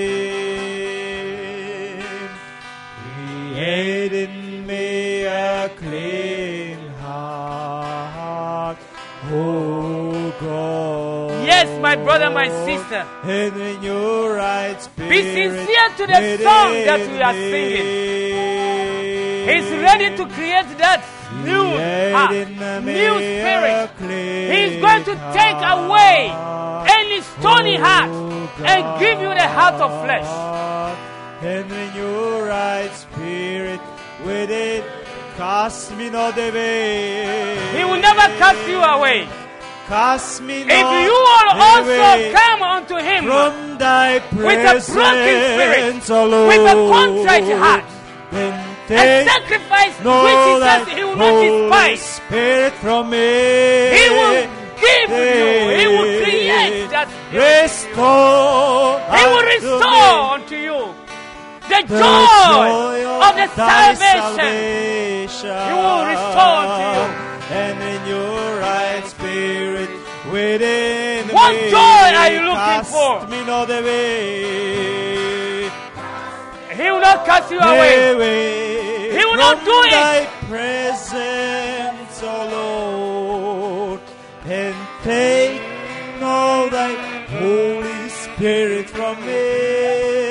Create in me a clean heart, oh God. Yes, my brother, my sister. And renew right spirit. Be sincere to the song that we are singing. He's ready to create that new heart, new spirit. He's going to take away any stony heart and give you the heart of flesh. And renew right spirit within. Cast me not away. He will never cast you away. Cast me not If you will also away come unto him from thy with a broken spirit, alone, with a contrite heart, then a take sacrifice no which he thy says he will not Holy despise. Spirit from me. He will give you, he will create that spirit. Restore He will unto restore me unto you the the joy of the thy salvation. salvation. He will restore unto you. And in your right spirit within What me. joy are you looking Cast for? me not away. He will not cast you away. Away He will not from do it. thy presence, O Lord, and take no thy Holy Spirit from me.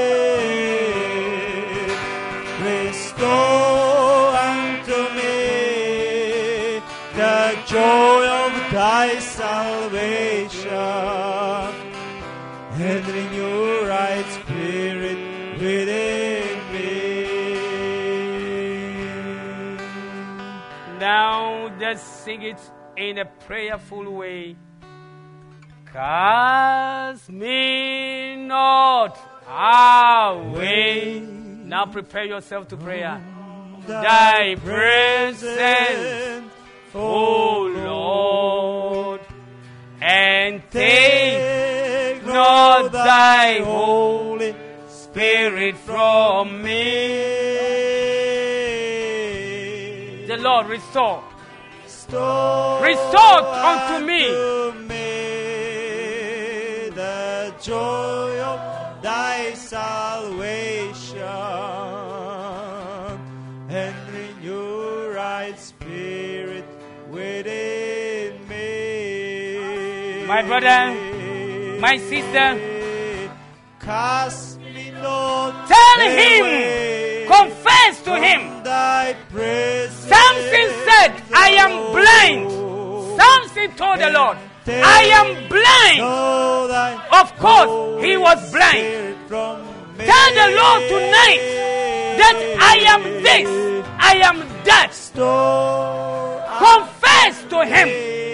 Restore unto me the joy of thy salvation, and renew right spirit within me. Now just sing it in a prayerful way. Cast me not away. Now prepare yourself to prayer. Thy presence, O Lord, and take not thy Holy Spirit from me. The Lord restore. Restore, Restore unto me the joy of thy salvation, and renew right spirit within me. My brother, my sister, cast me not tell away him, confess to from him. thy presence. Samson said, I am blind. Samson told the Lord, I am blind. Of course, he was blind. Tell the Lord tonight that I am this, I am that. Confess to him.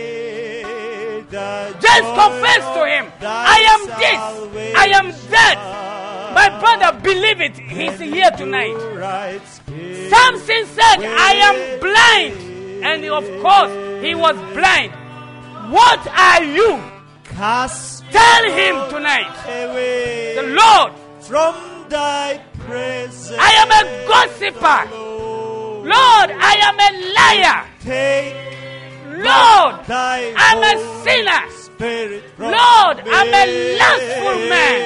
Just confess to him. I am this, I am that. My brother, believe it, he's here tonight. Samson said, I am blind. And of course, he was blind. What are you? Tell him tonight. The Lord, from thy presence, I am a gossiper. Lord, I am a liar. take Lord, thy I'm a Holy sinner. Spirit from Lord, me. I'm a lustful man.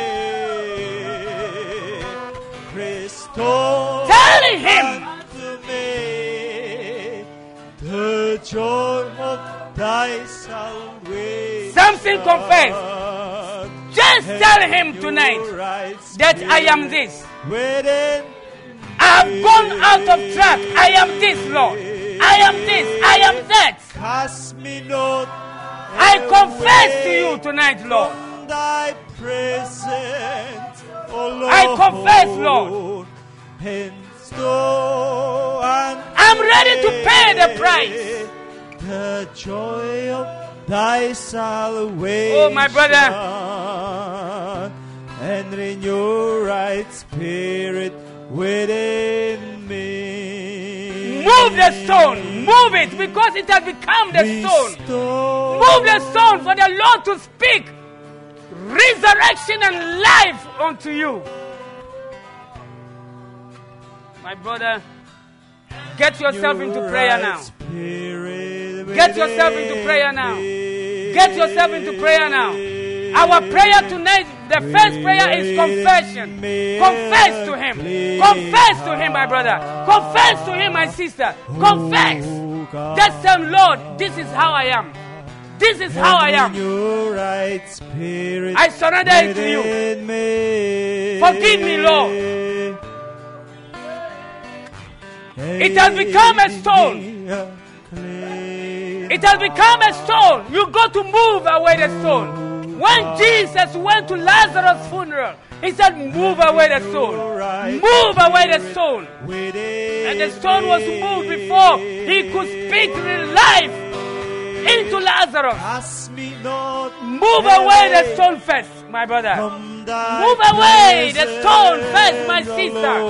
Restore Tell him. unto me the joy of thy salvation. Samson confessed. Just tell him tonight that I am this. Within I have gone out of track. I am this, Lord. I am this. I am that. cast me not I confess to you tonight, Lord. from thy presence, O Lord. I confess, Lord. And store unto I'm ready to pay the me price. the joy of thy salvation. Oh, my brother. And renew right spirit within me. Move the stone. Move it because it has become the stone. Restore Move the stone for the Lord to speak resurrection and life unto you. My brother, get yourself into prayer now. Get yourself into prayer now. Get yourself into prayer now. Our prayer tonight, the first prayer is confession. Confess to Him. Confess to Him, my brother. Confess to Him, my sister. Confess. Just tell Him, Lord, this is how I am. This is how I am. I surrender it to you. Forgive me, Lord. It has become a stone. It has become a stone. You got to move away the stone. When Jesus went to Lazarus' funeral, He said, move away the stone. Move away the stone. And the stone was moved before He could speak life into Lazarus. Move away the stone first, my brother. Move away the stone first, my sister.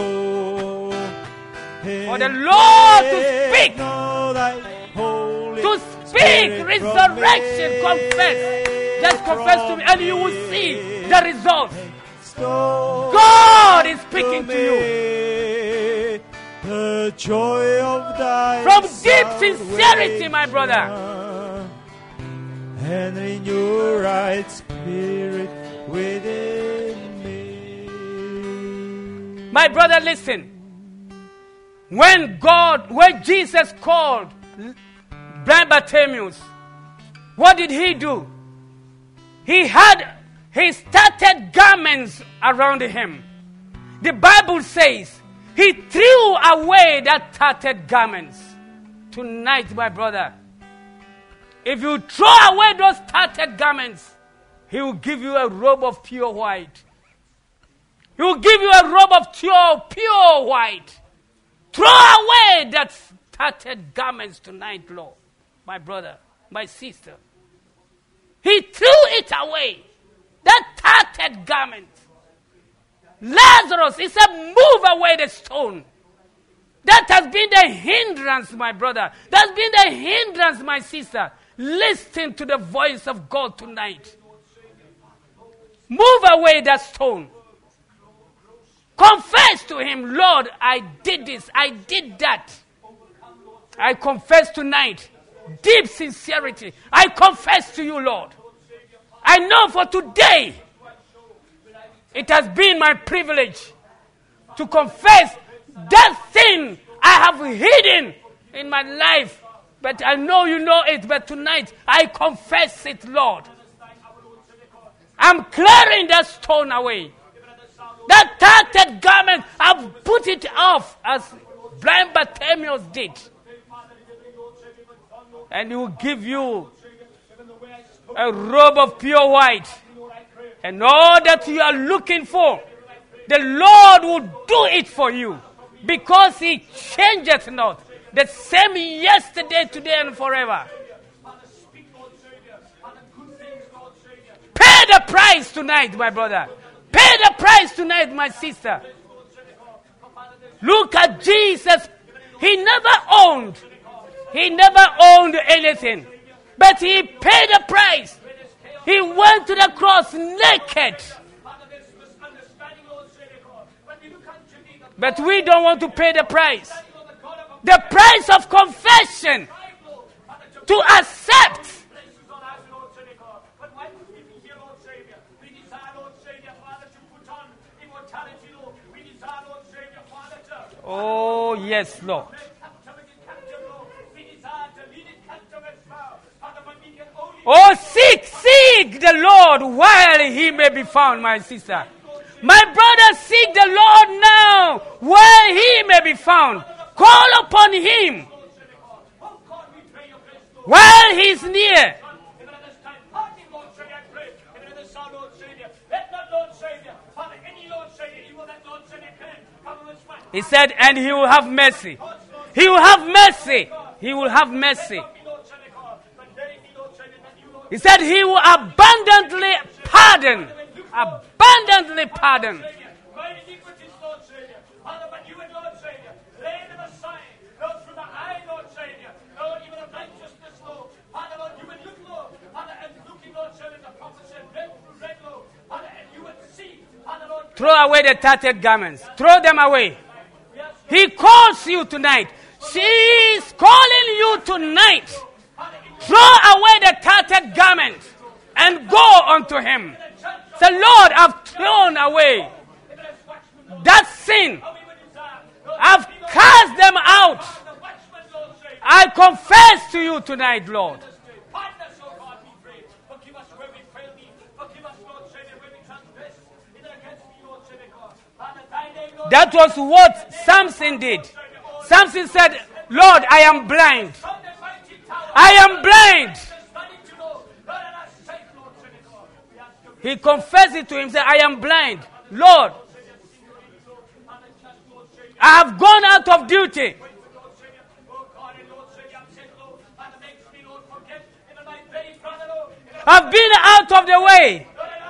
For the Lord to speak. To speak resurrection. Confess. Just confess to me and you will see the results. God is speaking to you. The joy of thy from deep sincerity, my brother. And renew right spirit within me. My brother, listen. When God, when Jesus called blind Bartimaeus, what did He do? He had his tattered garments around him. The Bible says He threw away that tattered garments. Tonight, my brother, if you throw away those tattered garments, He will give you a robe of pure white. He will give you a robe of pure, pure white. Throw away that tattered garments tonight, Lord, my brother, my sister. He threw it away, that tattered garment. Lazarus, He said, move away the stone. That has been the hindrance, my brother. That's been the hindrance, my sister. Listen to the voice of God tonight. Move away that stone. Confess to Him, Lord, I did this, I did that. I confess tonight. Deep sincerity. I confess to you, Lord. I know for today, it has been my privilege to confess that sin I have hidden in my life. But I know you know it, but tonight I confess it, Lord. I'm clearing that stone away. That tattered garment, I've put it off as blind Bartimaeus did. And He will give you a robe of pure white. And all that you are looking for, the Lord will do it for you. Because He changeth not. The same yesterday, today, and forever. Pay the price tonight, my brother. Pay the price tonight, my sister. Look at Jesus. He never owned. He never owned anything. But He paid the price. He went to the cross naked. But we don't want to pay the price. The price of confession. To accept. Oh, yes, Lord. Oh, seek, seek the Lord while He may be found, my sister. My brother, seek the Lord now while He may be found. Call upon Him while He is near. He said, and He will have mercy. He will have mercy. He will have mercy. He said He will abundantly pardon. Abundantly pardon. Throw away the tattered garments. Throw them away. He calls you tonight. She is calling you tonight. Throw away the tattered garment. them. Say, Lord, I've thrown away that sin. I've cast them out. I confess to you tonight, Lord. That was what Samson did. Samson said, Lord, I am blind. I am blind. He confessed it to him, said, I am blind. Lord, I have gone out of duty. I've been out of the way.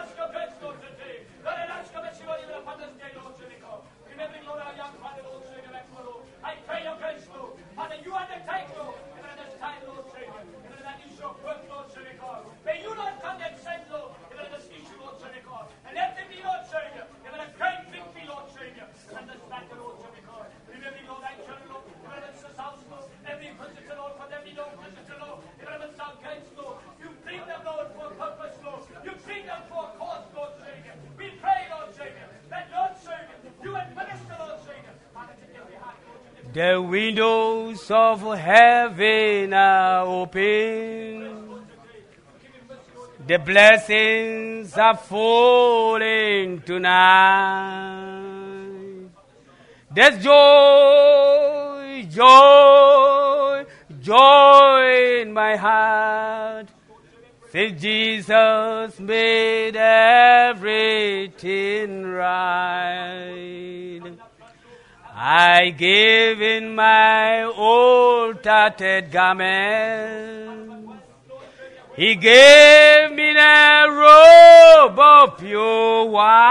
The windows of heaven are open. The blessings are falling tonight. There's joy, joy, joy in my heart. Since Jesus made everything right. I gave in my old tattered garment. He gave me the robe of pure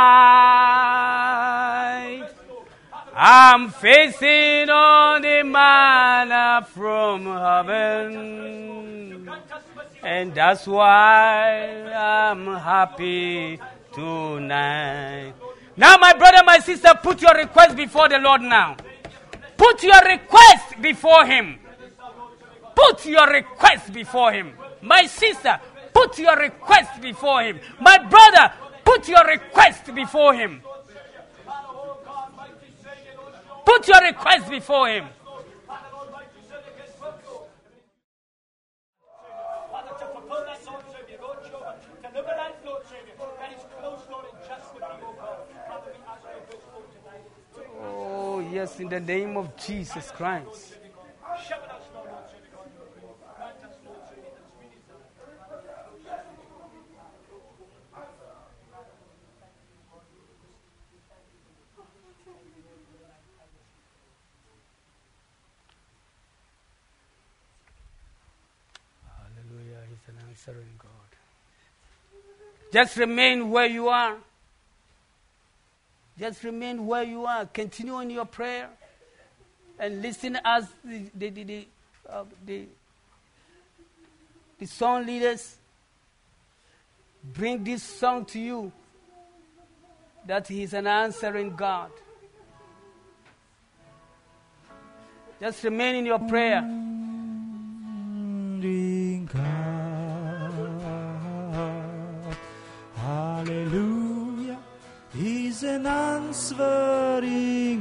white. I'm facing on the manna from heaven. And that's why I'm happy tonight. Now, my brother, my sister, put your request before the Lord now. Put your request before Him. Put your request before Him. My sister, put your request before Him. My brother, put your request before Him. Put your request before Him. Oh, yes, in the name of Jesus Christ. Hallelujah, He's an answering God. Just remain where you are. Just remain where you are. Continue in your prayer. And listen as the the the, the, uh, the, the song leaders bring this song to you. That He is an answering God. Just remain in your prayer. Hallelujah. He's an answering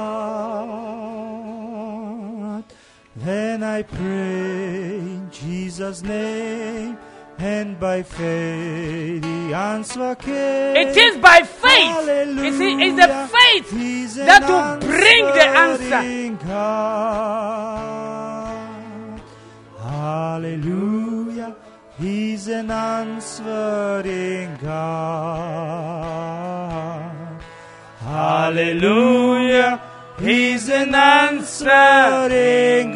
God. When I pray in Jesus' name, and by faith the answer came. It is by faith. Hallelujah. You see, it's the faith He's that will bring the answer. God. Hallelujah. He's an answering God. Hallelujah. He's an answering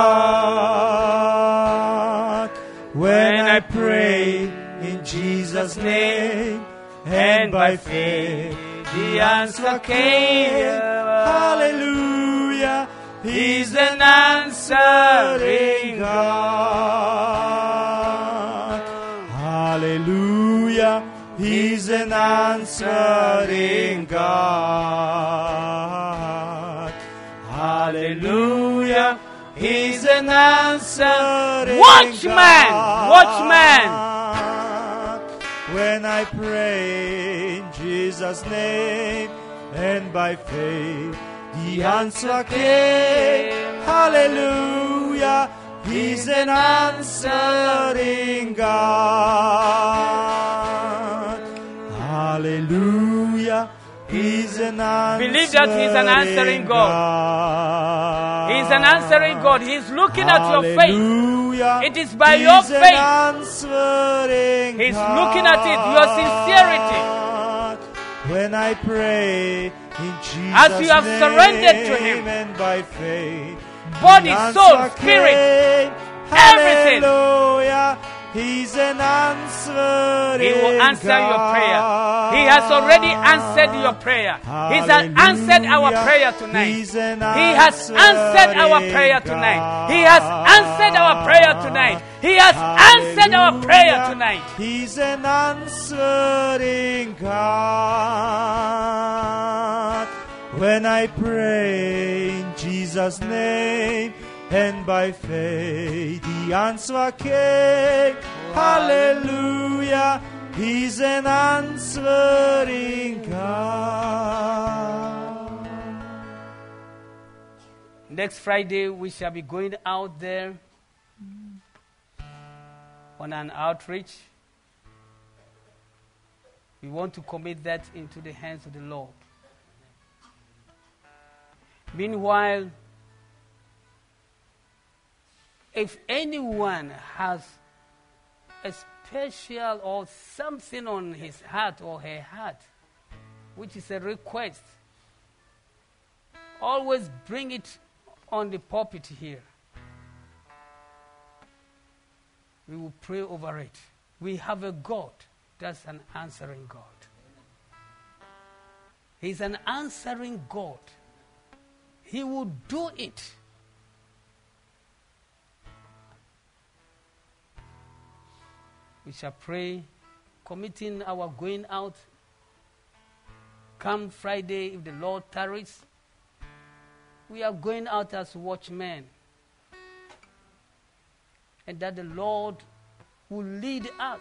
God. When I pray in Jesus' name, and by faith the answer came. Hallelujah. He's an answering God. Hallelujah. He's an answering God. Hallelujah. He's an answering Watchman, God. watchman. when I pray in Jesus' name, and by faith the answer came. Hallelujah, He's an answering God. Hallelujah, He's an answering Believe that He's an answering God. God. He's an answering God. He's looking at your faith. Hallelujah, It is by He's your an faith. answering He's God. looking at it, your sincerity. When I pray in Jesus' As you have name, surrendered to Him, and by faith, body, the soul, answer spirit, came. everything. Hallelujah, He's an answering He will answer God. your prayer. He has already answered your prayer. He has answered our prayer tonight. He's an He has answered our prayer answering tonight. He has answered our prayer tonight. He has answered our prayer tonight. He's an answering God. When I pray in Jesus' name, and by faith the answer came. Hallelujah, He's an answering God. Next Friday, we shall be going out there on an outreach. We want to commit that into the hands of the Lord. Meanwhile, if anyone has a special or something on his heart or her heart, which is a request, always bring it on the pulpit here. We will pray over it. We have a God that's an answering God. He's an answering God. He will do it. We shall pray, committing our going out. Come Friday, if the Lord tarries, we are going out as watchmen. And that the Lord will lead us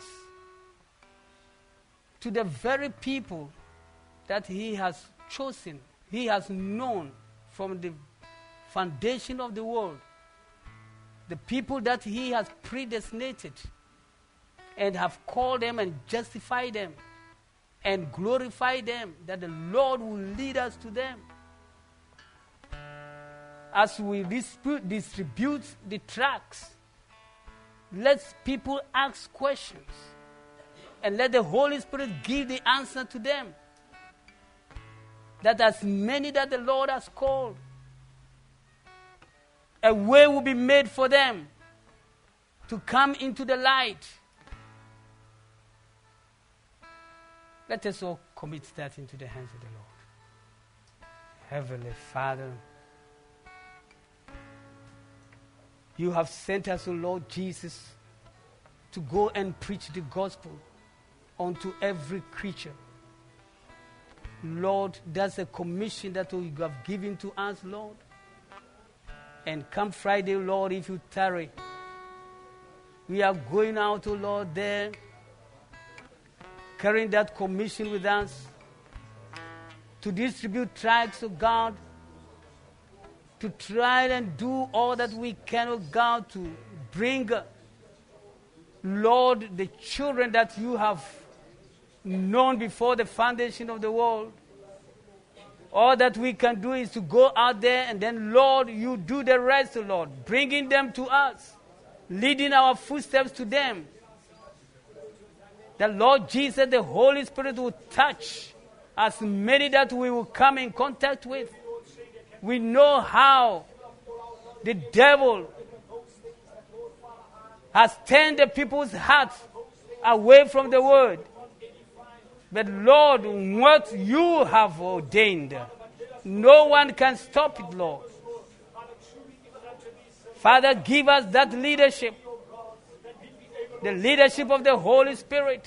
to the very people that He has chosen, He has known from the foundation of the world. The people that He has predestinated and have called them and justified them and glorified them, that the Lord will lead us to them. As we distribute, distribute the tracts, let people ask questions and let the Holy Spirit give the answer to them. That as many that the Lord has called, a way will be made for them to come into the light. Let us all commit that into the hands of the Lord. Heavenly Father, You have sent us, O Lord Jesus, to go and preach the gospel unto every creature. Lord, that's a commission that You have given to us, Lord. And come Friday, Lord, if You tarry, we are going out, O Lord, there, carrying that commission with us to distribute tracts, O God, to try and do all that we can, O God, to bring, Lord, the children that You have known before the foundation of the world. All that we can do is to go out there and then, Lord, You do the rest, O Lord, bringing them to us, leading our footsteps to them. The Lord Jesus, the Holy Spirit will touch as many that we will come in contact with. We know how the devil has turned the people's hearts away from the word. But Lord, what You have ordained, no one can stop it, Lord. Father, give us that leadership, the leadership of the Holy Spirit.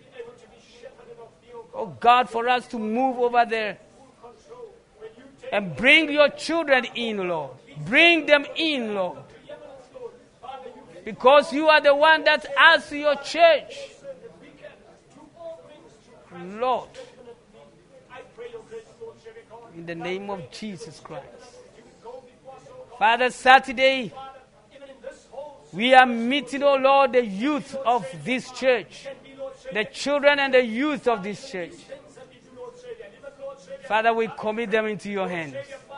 Oh God, for us to move over there and bring Your children in, Lord. Bring them in, Lord. Because You are the one that asks Your church Lord, in the name of Jesus Christ. Father, Saturday, we are meeting, oh Lord, the youth of this church, the children and the youth of this church. Father, we commit them into your hands.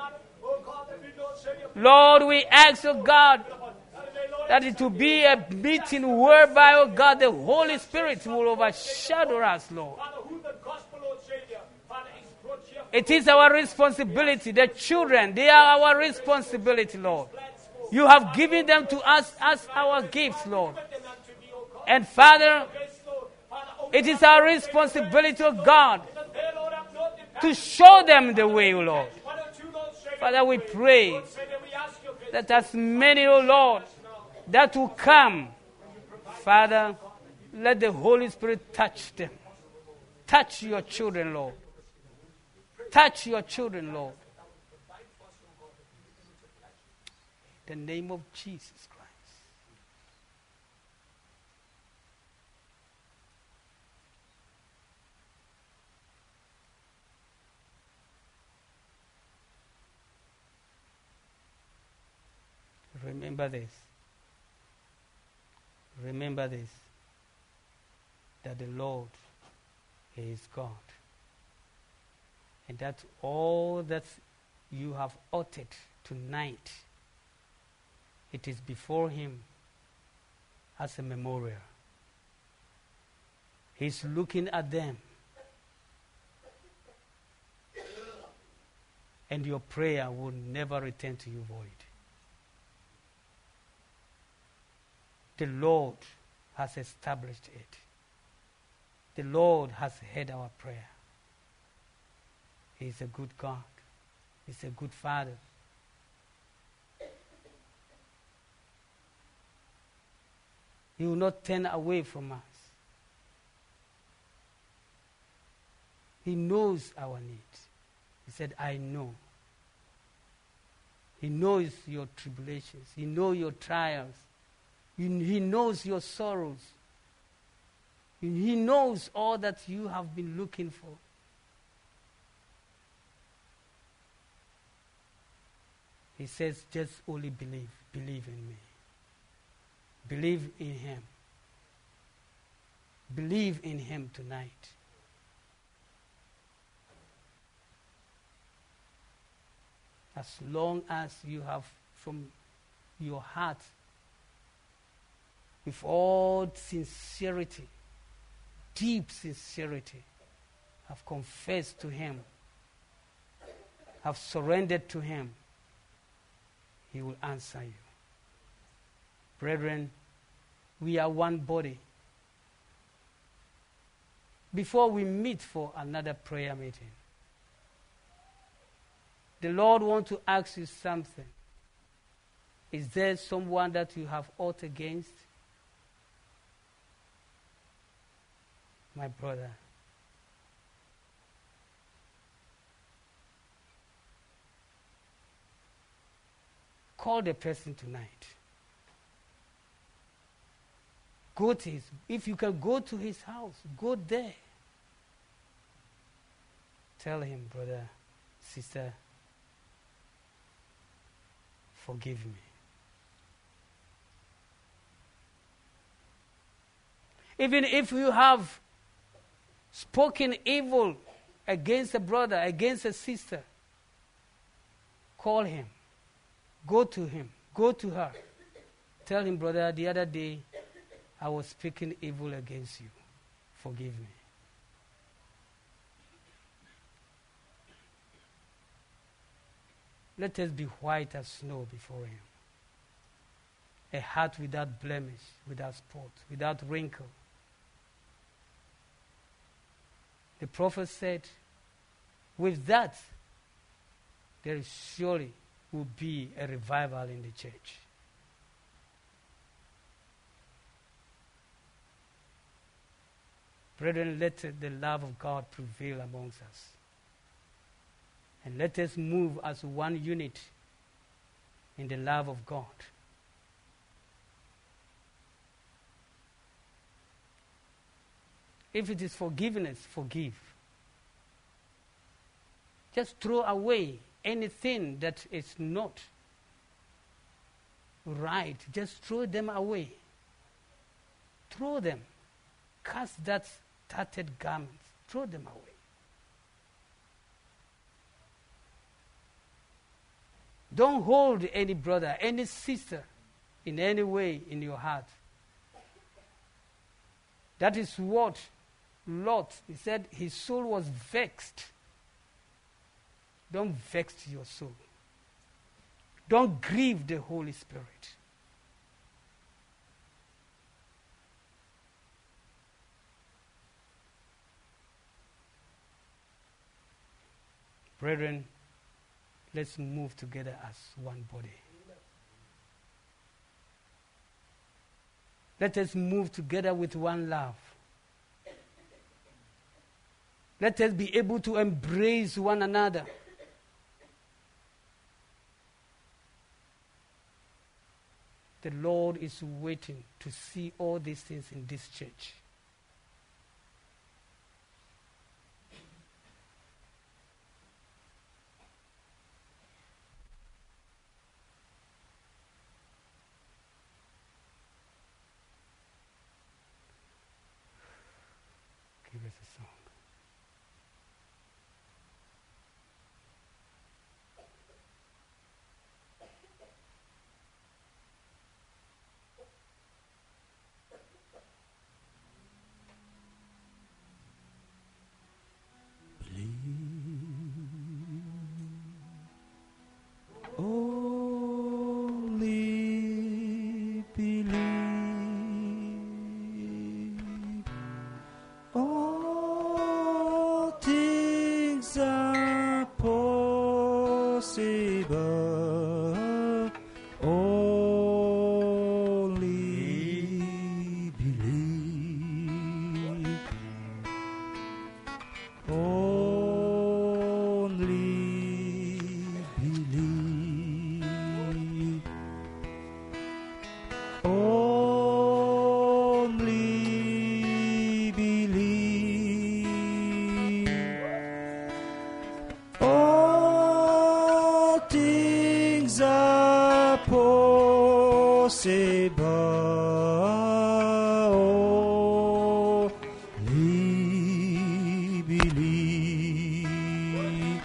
Lord, we ask, oh God, that it will be a meeting whereby, oh God, the Holy Spirit will overshadow us, Lord. It is our responsibility. The children, they are our responsibility, Lord. You have given them to us as our gifts, Lord. And Father, it is our responsibility, oh God, to show them the way, oh Lord. Father, we pray that as many, oh Lord, that will come, Father, let the Holy Spirit touch them. Touch your children, Lord. Touch your children, Lord. In the name of Jesus Christ. Remember this. Remember this. That the Lord is God. And that all that you have uttered tonight, it is before Him as a memorial. He's looking at them. And your prayer will never return to you void. The Lord has established it. The Lord has heard our prayer. He is a good God. He's a good Father. He will not turn away from us. He knows our needs. He said, I know. He knows your tribulations. He knows your trials. He, he knows your sorrows. He, he knows all that you have been looking for. He says, just only believe. Believe in me. Believe in Him. Believe in Him tonight. As long as you have from your heart, with all sincerity, deep sincerity, have confessed to Him, have surrendered to Him, He will answer you. Brethren, we are one body. Before we meet for another prayer meeting, the Lord wants to ask you something. Is there someone that you have ought against? My brother, call the person tonight. Go to his, if you can go to his house, go there. Tell him, brother, sister, forgive me. Even if you have spoken evil against a brother, against a sister, call him. Go to him. Go to her. Tell him, brother, the other day I was speaking evil against you. Forgive me. Let us be white as snow before Him. A heart without blemish, without spot, without wrinkle. The prophet said, with that, there is surely will be a revival in the church. Brethren, let the love of God prevail amongst us. And let us move as one unit in the love of God. If it is forgiveness, forgive. Just throw away anything that is not right. Just throw them away. Throw them. Cast that tattered garments. Throw them away. Don't hold any brother, any sister in any way in your heart. That is what Lot, he said his soul was vexed. Don't vex your soul. Don't grieve the Holy Spirit. Brethren, let's move together as one body. Let us move together with one love. Let us be able to embrace one another. The Lord is waiting to see all these things in this church. Give us a song. Only believe. All things are possible. Only believe. Only believe. All things are possible. Only believe.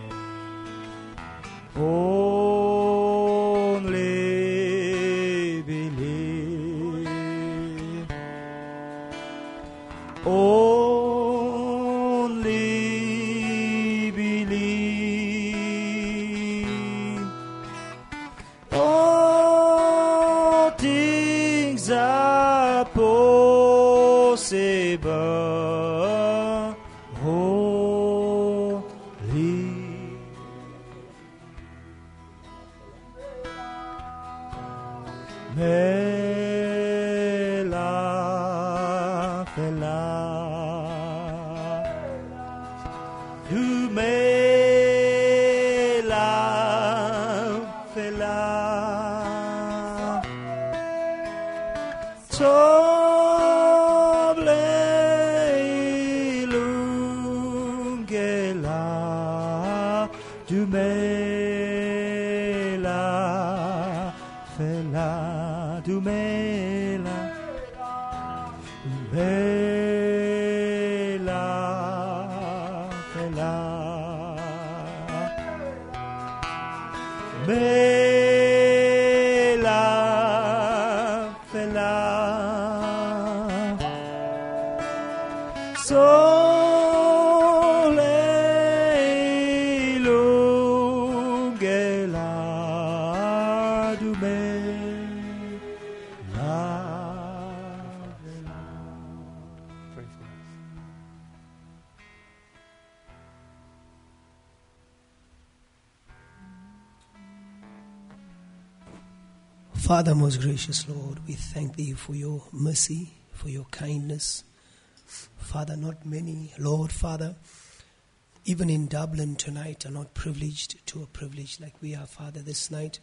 Only believe. Only believe. All things are possible. Only. Mela, fela, du mela, fela, toble ilungela, du mela, fela, du mela, mela, fela, mela, fela, sole ilungela, du mela. Praise God. Father, most gracious Lord, we thank Thee for Your mercy, for Your kindness. Father, not many, Lord, Father, even in Dublin tonight are not privileged to a privilege like we are, Father, this night.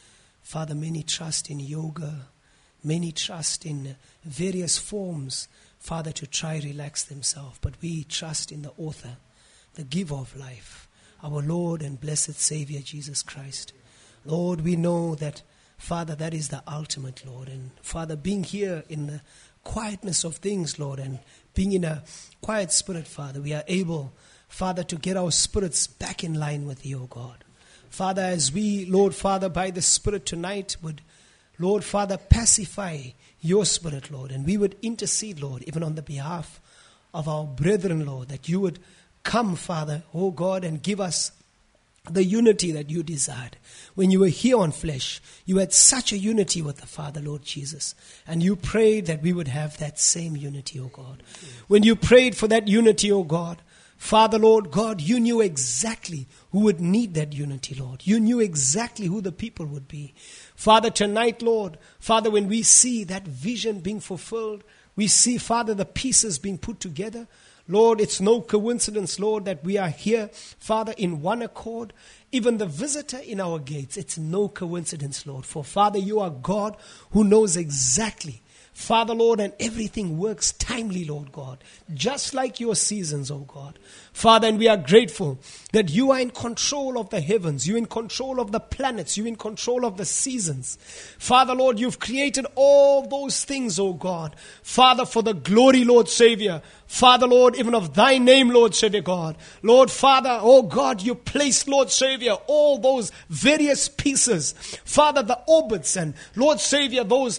Father, many trust in yoga, many trust in various forms, Father, to try relax themselves. But we trust in the author, the giver of life, our Lord and blessed Savior, Jesus Christ. Lord, we know that, Father, that is the ultimate, Lord. And Father, being here in the quietness of things, Lord, and being in a quiet spirit, Father, we are able, Father, to get our spirits back in line with you, O God. Father, as we, Lord, Father, by the Spirit tonight would, Lord, Father, pacify your Spirit, Lord, and we would intercede, Lord, even on the behalf of our brethren, Lord, that you would come, Father, oh God, and give us the unity that you desired. When you were here on flesh, you had such a unity with the Father, Lord Jesus. And you prayed that we would have that same unity, O God. When you prayed for that unity, O God, Father, Lord God, you knew exactly who would need that unity, Lord. You knew exactly who the people would be. Father, tonight, Lord, Father, when we see that vision being fulfilled, we see, Father, the pieces being put together. Lord, it's no coincidence, Lord, that we are here, Father, in one accord. Even the visitor in our gates, it's no coincidence, Lord. For, Father, you are God who knows exactly, Father, Lord, and everything works timely, Lord God, just like your seasons, oh God. Father, and we are grateful that you are in control of the heavens, you're in control of the planets, you're in control of the seasons. Father, Lord, you've created all those things, oh God. Father, for the glory, Lord Savior. Father, Lord, even of thy name, Lord Savior God. Lord, Father, oh God, you placed, Lord Savior, all those various pieces. Father, the orbits and, Lord Savior, those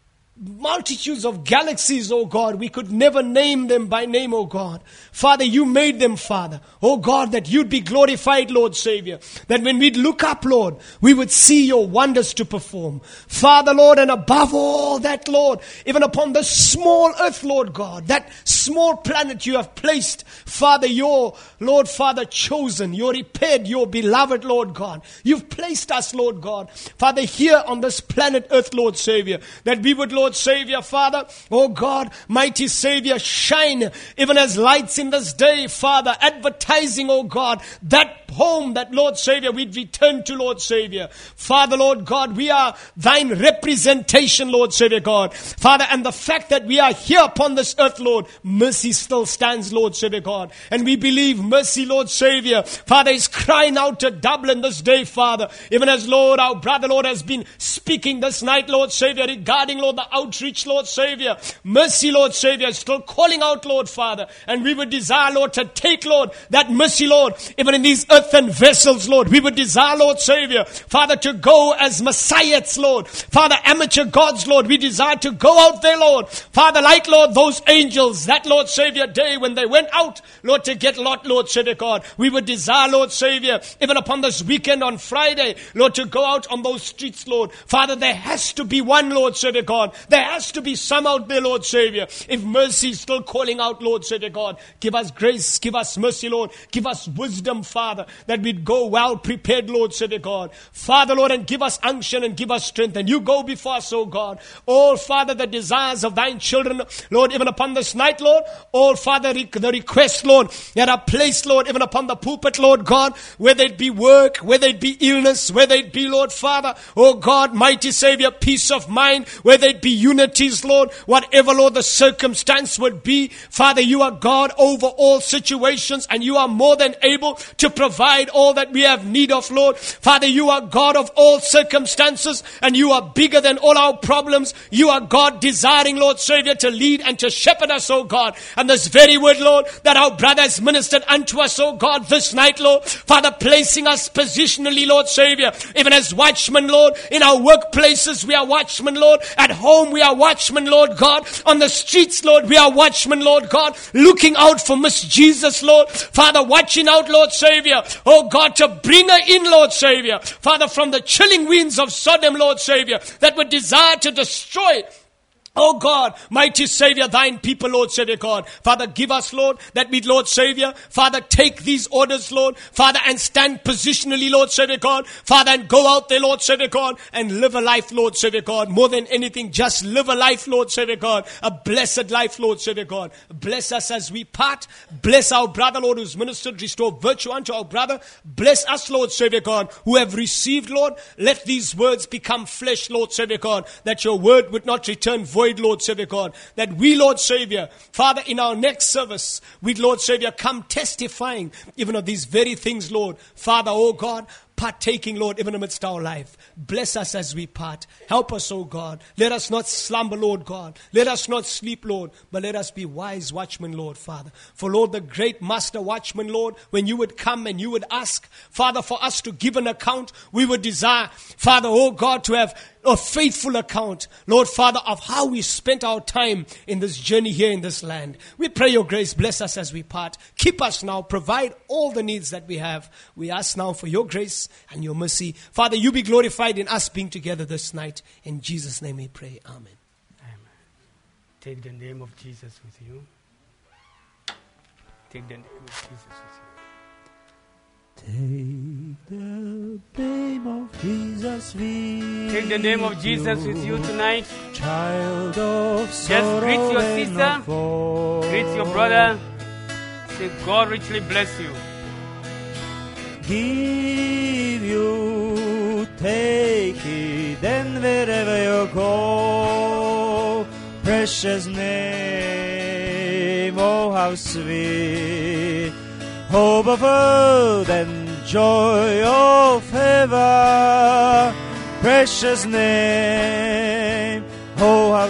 multitudes of galaxies, oh God. We could never name them by name, oh God. Father, you made them, Father. Oh God, that you'd be glorified, Lord Savior. That when we'd look up, Lord, we would see your wonders to perform. Father, Lord, and above all that, Lord, even upon the small earth, Lord God, that small planet you have placed, Father, your, Lord, Father, chosen, your repaired, your beloved, Lord God. You've placed us, Lord God, Father, here on this planet earth, Lord Savior, that we would, Lord Savior, Father, oh God, mighty Savior, shine even as lights in this day, Father, advertising, oh God, that home that, Lord Savior, we'd return to, Lord Savior. Father, Lord God, we are thine representation, Lord Savior God. Father, and the fact that we are here upon this earth, Lord, mercy still stands, Lord Savior God. And we believe mercy, Lord Savior, Father, is crying out to Dublin this day, Father, even as, Lord, our brother, Lord, has been speaking this night, Lord Savior, regarding, Lord, the outreach, Lord Savior. Mercy, Lord Savior, is still calling out, Lord Father. And we would desire, Lord, to take, Lord, that mercy, Lord, even in these earthen vessels, Lord. We would desire, Lord Savior, Father, to go as messiahs, Lord. Father, amateur gods, Lord. We desire to go out there, Lord. Father, like, Lord, those angels, that, Lord Savior, day when they went out, Lord, to get Lot, Lord Savior God. We would desire, Lord Savior, even upon this weekend on Friday, Lord, to go out on those streets, Lord. Father, there has to be one, Lord Savior God. There has to be some out there, Lord Savior. If mercy is still calling out, Lord Savior God, give us grace, give us mercy, Lord. Give us wisdom, Father, that we'd go well prepared, Lord Savior God. Father, Lord, and give us unction and give us strength. And you go before us, oh God. All, Father, the desires of thine children, Lord, even upon this night, Lord. All, Father, the requests, Lord, that are placed, Lord, even upon the pulpit, Lord God, whether it be work, whether it be illness, whether it be, Lord Father, oh God, mighty Savior, peace of mind, whether it be unities, Lord, whatever, Lord, the circumstance would be. Father, you are God over all situations, and you are more than able to provide all that we have need of, Lord. Father, you are God of all circumstances, and you are bigger than all our problems. You are God desiring, Lord Savior, to lead and to shepherd us, oh God. And this very word, Lord, that our brother has ministered unto us, oh God, this night, Lord. Father, placing us positionally, Lord Savior, even as watchmen, Lord, in our workplaces, we are watchmen, Lord. At home, we are watchmen, Lord God. On the streets, Lord, we are watchmen, Lord God, looking out for Miss Jesus, Lord. Father, watching out, Lord Savior, oh God, to bring her in, Lord Savior. Father, from the chilling winds of Sodom, Lord Savior, that would desire to destroy, oh God, mighty Savior, thine people, Lord Savior God. Father, give us, Lord, that we, Lord Savior, Father, take these orders, Lord, Father, and stand positionally, Lord Savior God. Father, and go out there, Lord Savior God, and live a life, Lord Savior God. More than anything, just live a life, Lord Savior God. A blessed life, Lord Savior God. Bless us as we part. Bless our brother, Lord, who's ministered. Restore virtue unto our brother. Bless us, Lord Savior God, who have received, Lord. Let these words become flesh, Lord Savior God, that your word would not return void, enjoyed, Lord Savior God, that we, Lord Savior, Father, in our next service, we, Lord Savior, come testifying even of these very things, Lord. Father, oh God, partaking, Lord, even amidst our life. Bless us as we part. Help us, oh God. Let us not slumber, Lord God. Let us not sleep, Lord, but let us be wise watchmen, Lord, Father. For, Lord, the great master watchman, Lord, when you would come and you would ask, Father, for us to give an account, we would desire, Father, oh God, to have a faithful account, Lord, Father, of how we spent our time in this journey here in this land. We pray your grace. Bless us as we part. Keep us now. Provide all the needs that we have. We ask now for your grace and your mercy. Father, you be glorified in us being together this night. In Jesus' name we pray. Amen. Amen. Take the name of Jesus with you. Take the name of Jesus with you. Take the name of Jesus with Take the name of Jesus with you tonight. Child of sorrow. Just greet your and sister. of woe. Greet your brother. Say, God richly bless you. Give you, take it, and wherever you go, precious name, oh how sweet, hope of earth and joy of heaven, precious name, oh how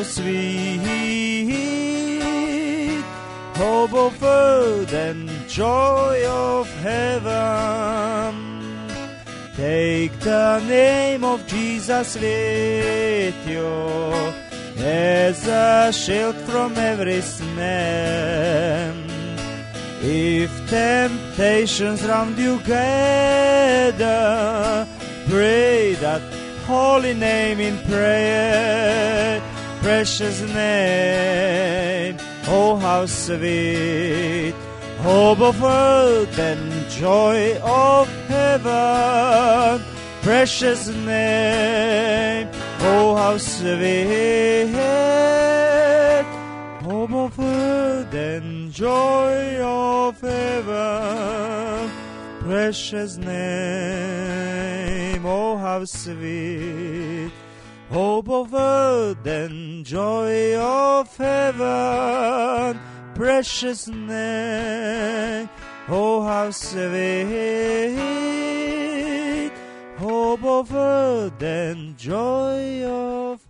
sweet, hope of earth and joy of heaven. Take the name of Jesus with you as a shield from every snare. If temptations round you gather, pray that holy name in prayer. Precious name, oh how sweet, hope of earth and joy of heaven. Precious name, oh how sweet, hope of earth and joy of heaven. Precious name, oh how sweet, hope of earth and joy of heaven. Precious name, oh how sweet, hope of earth and joy of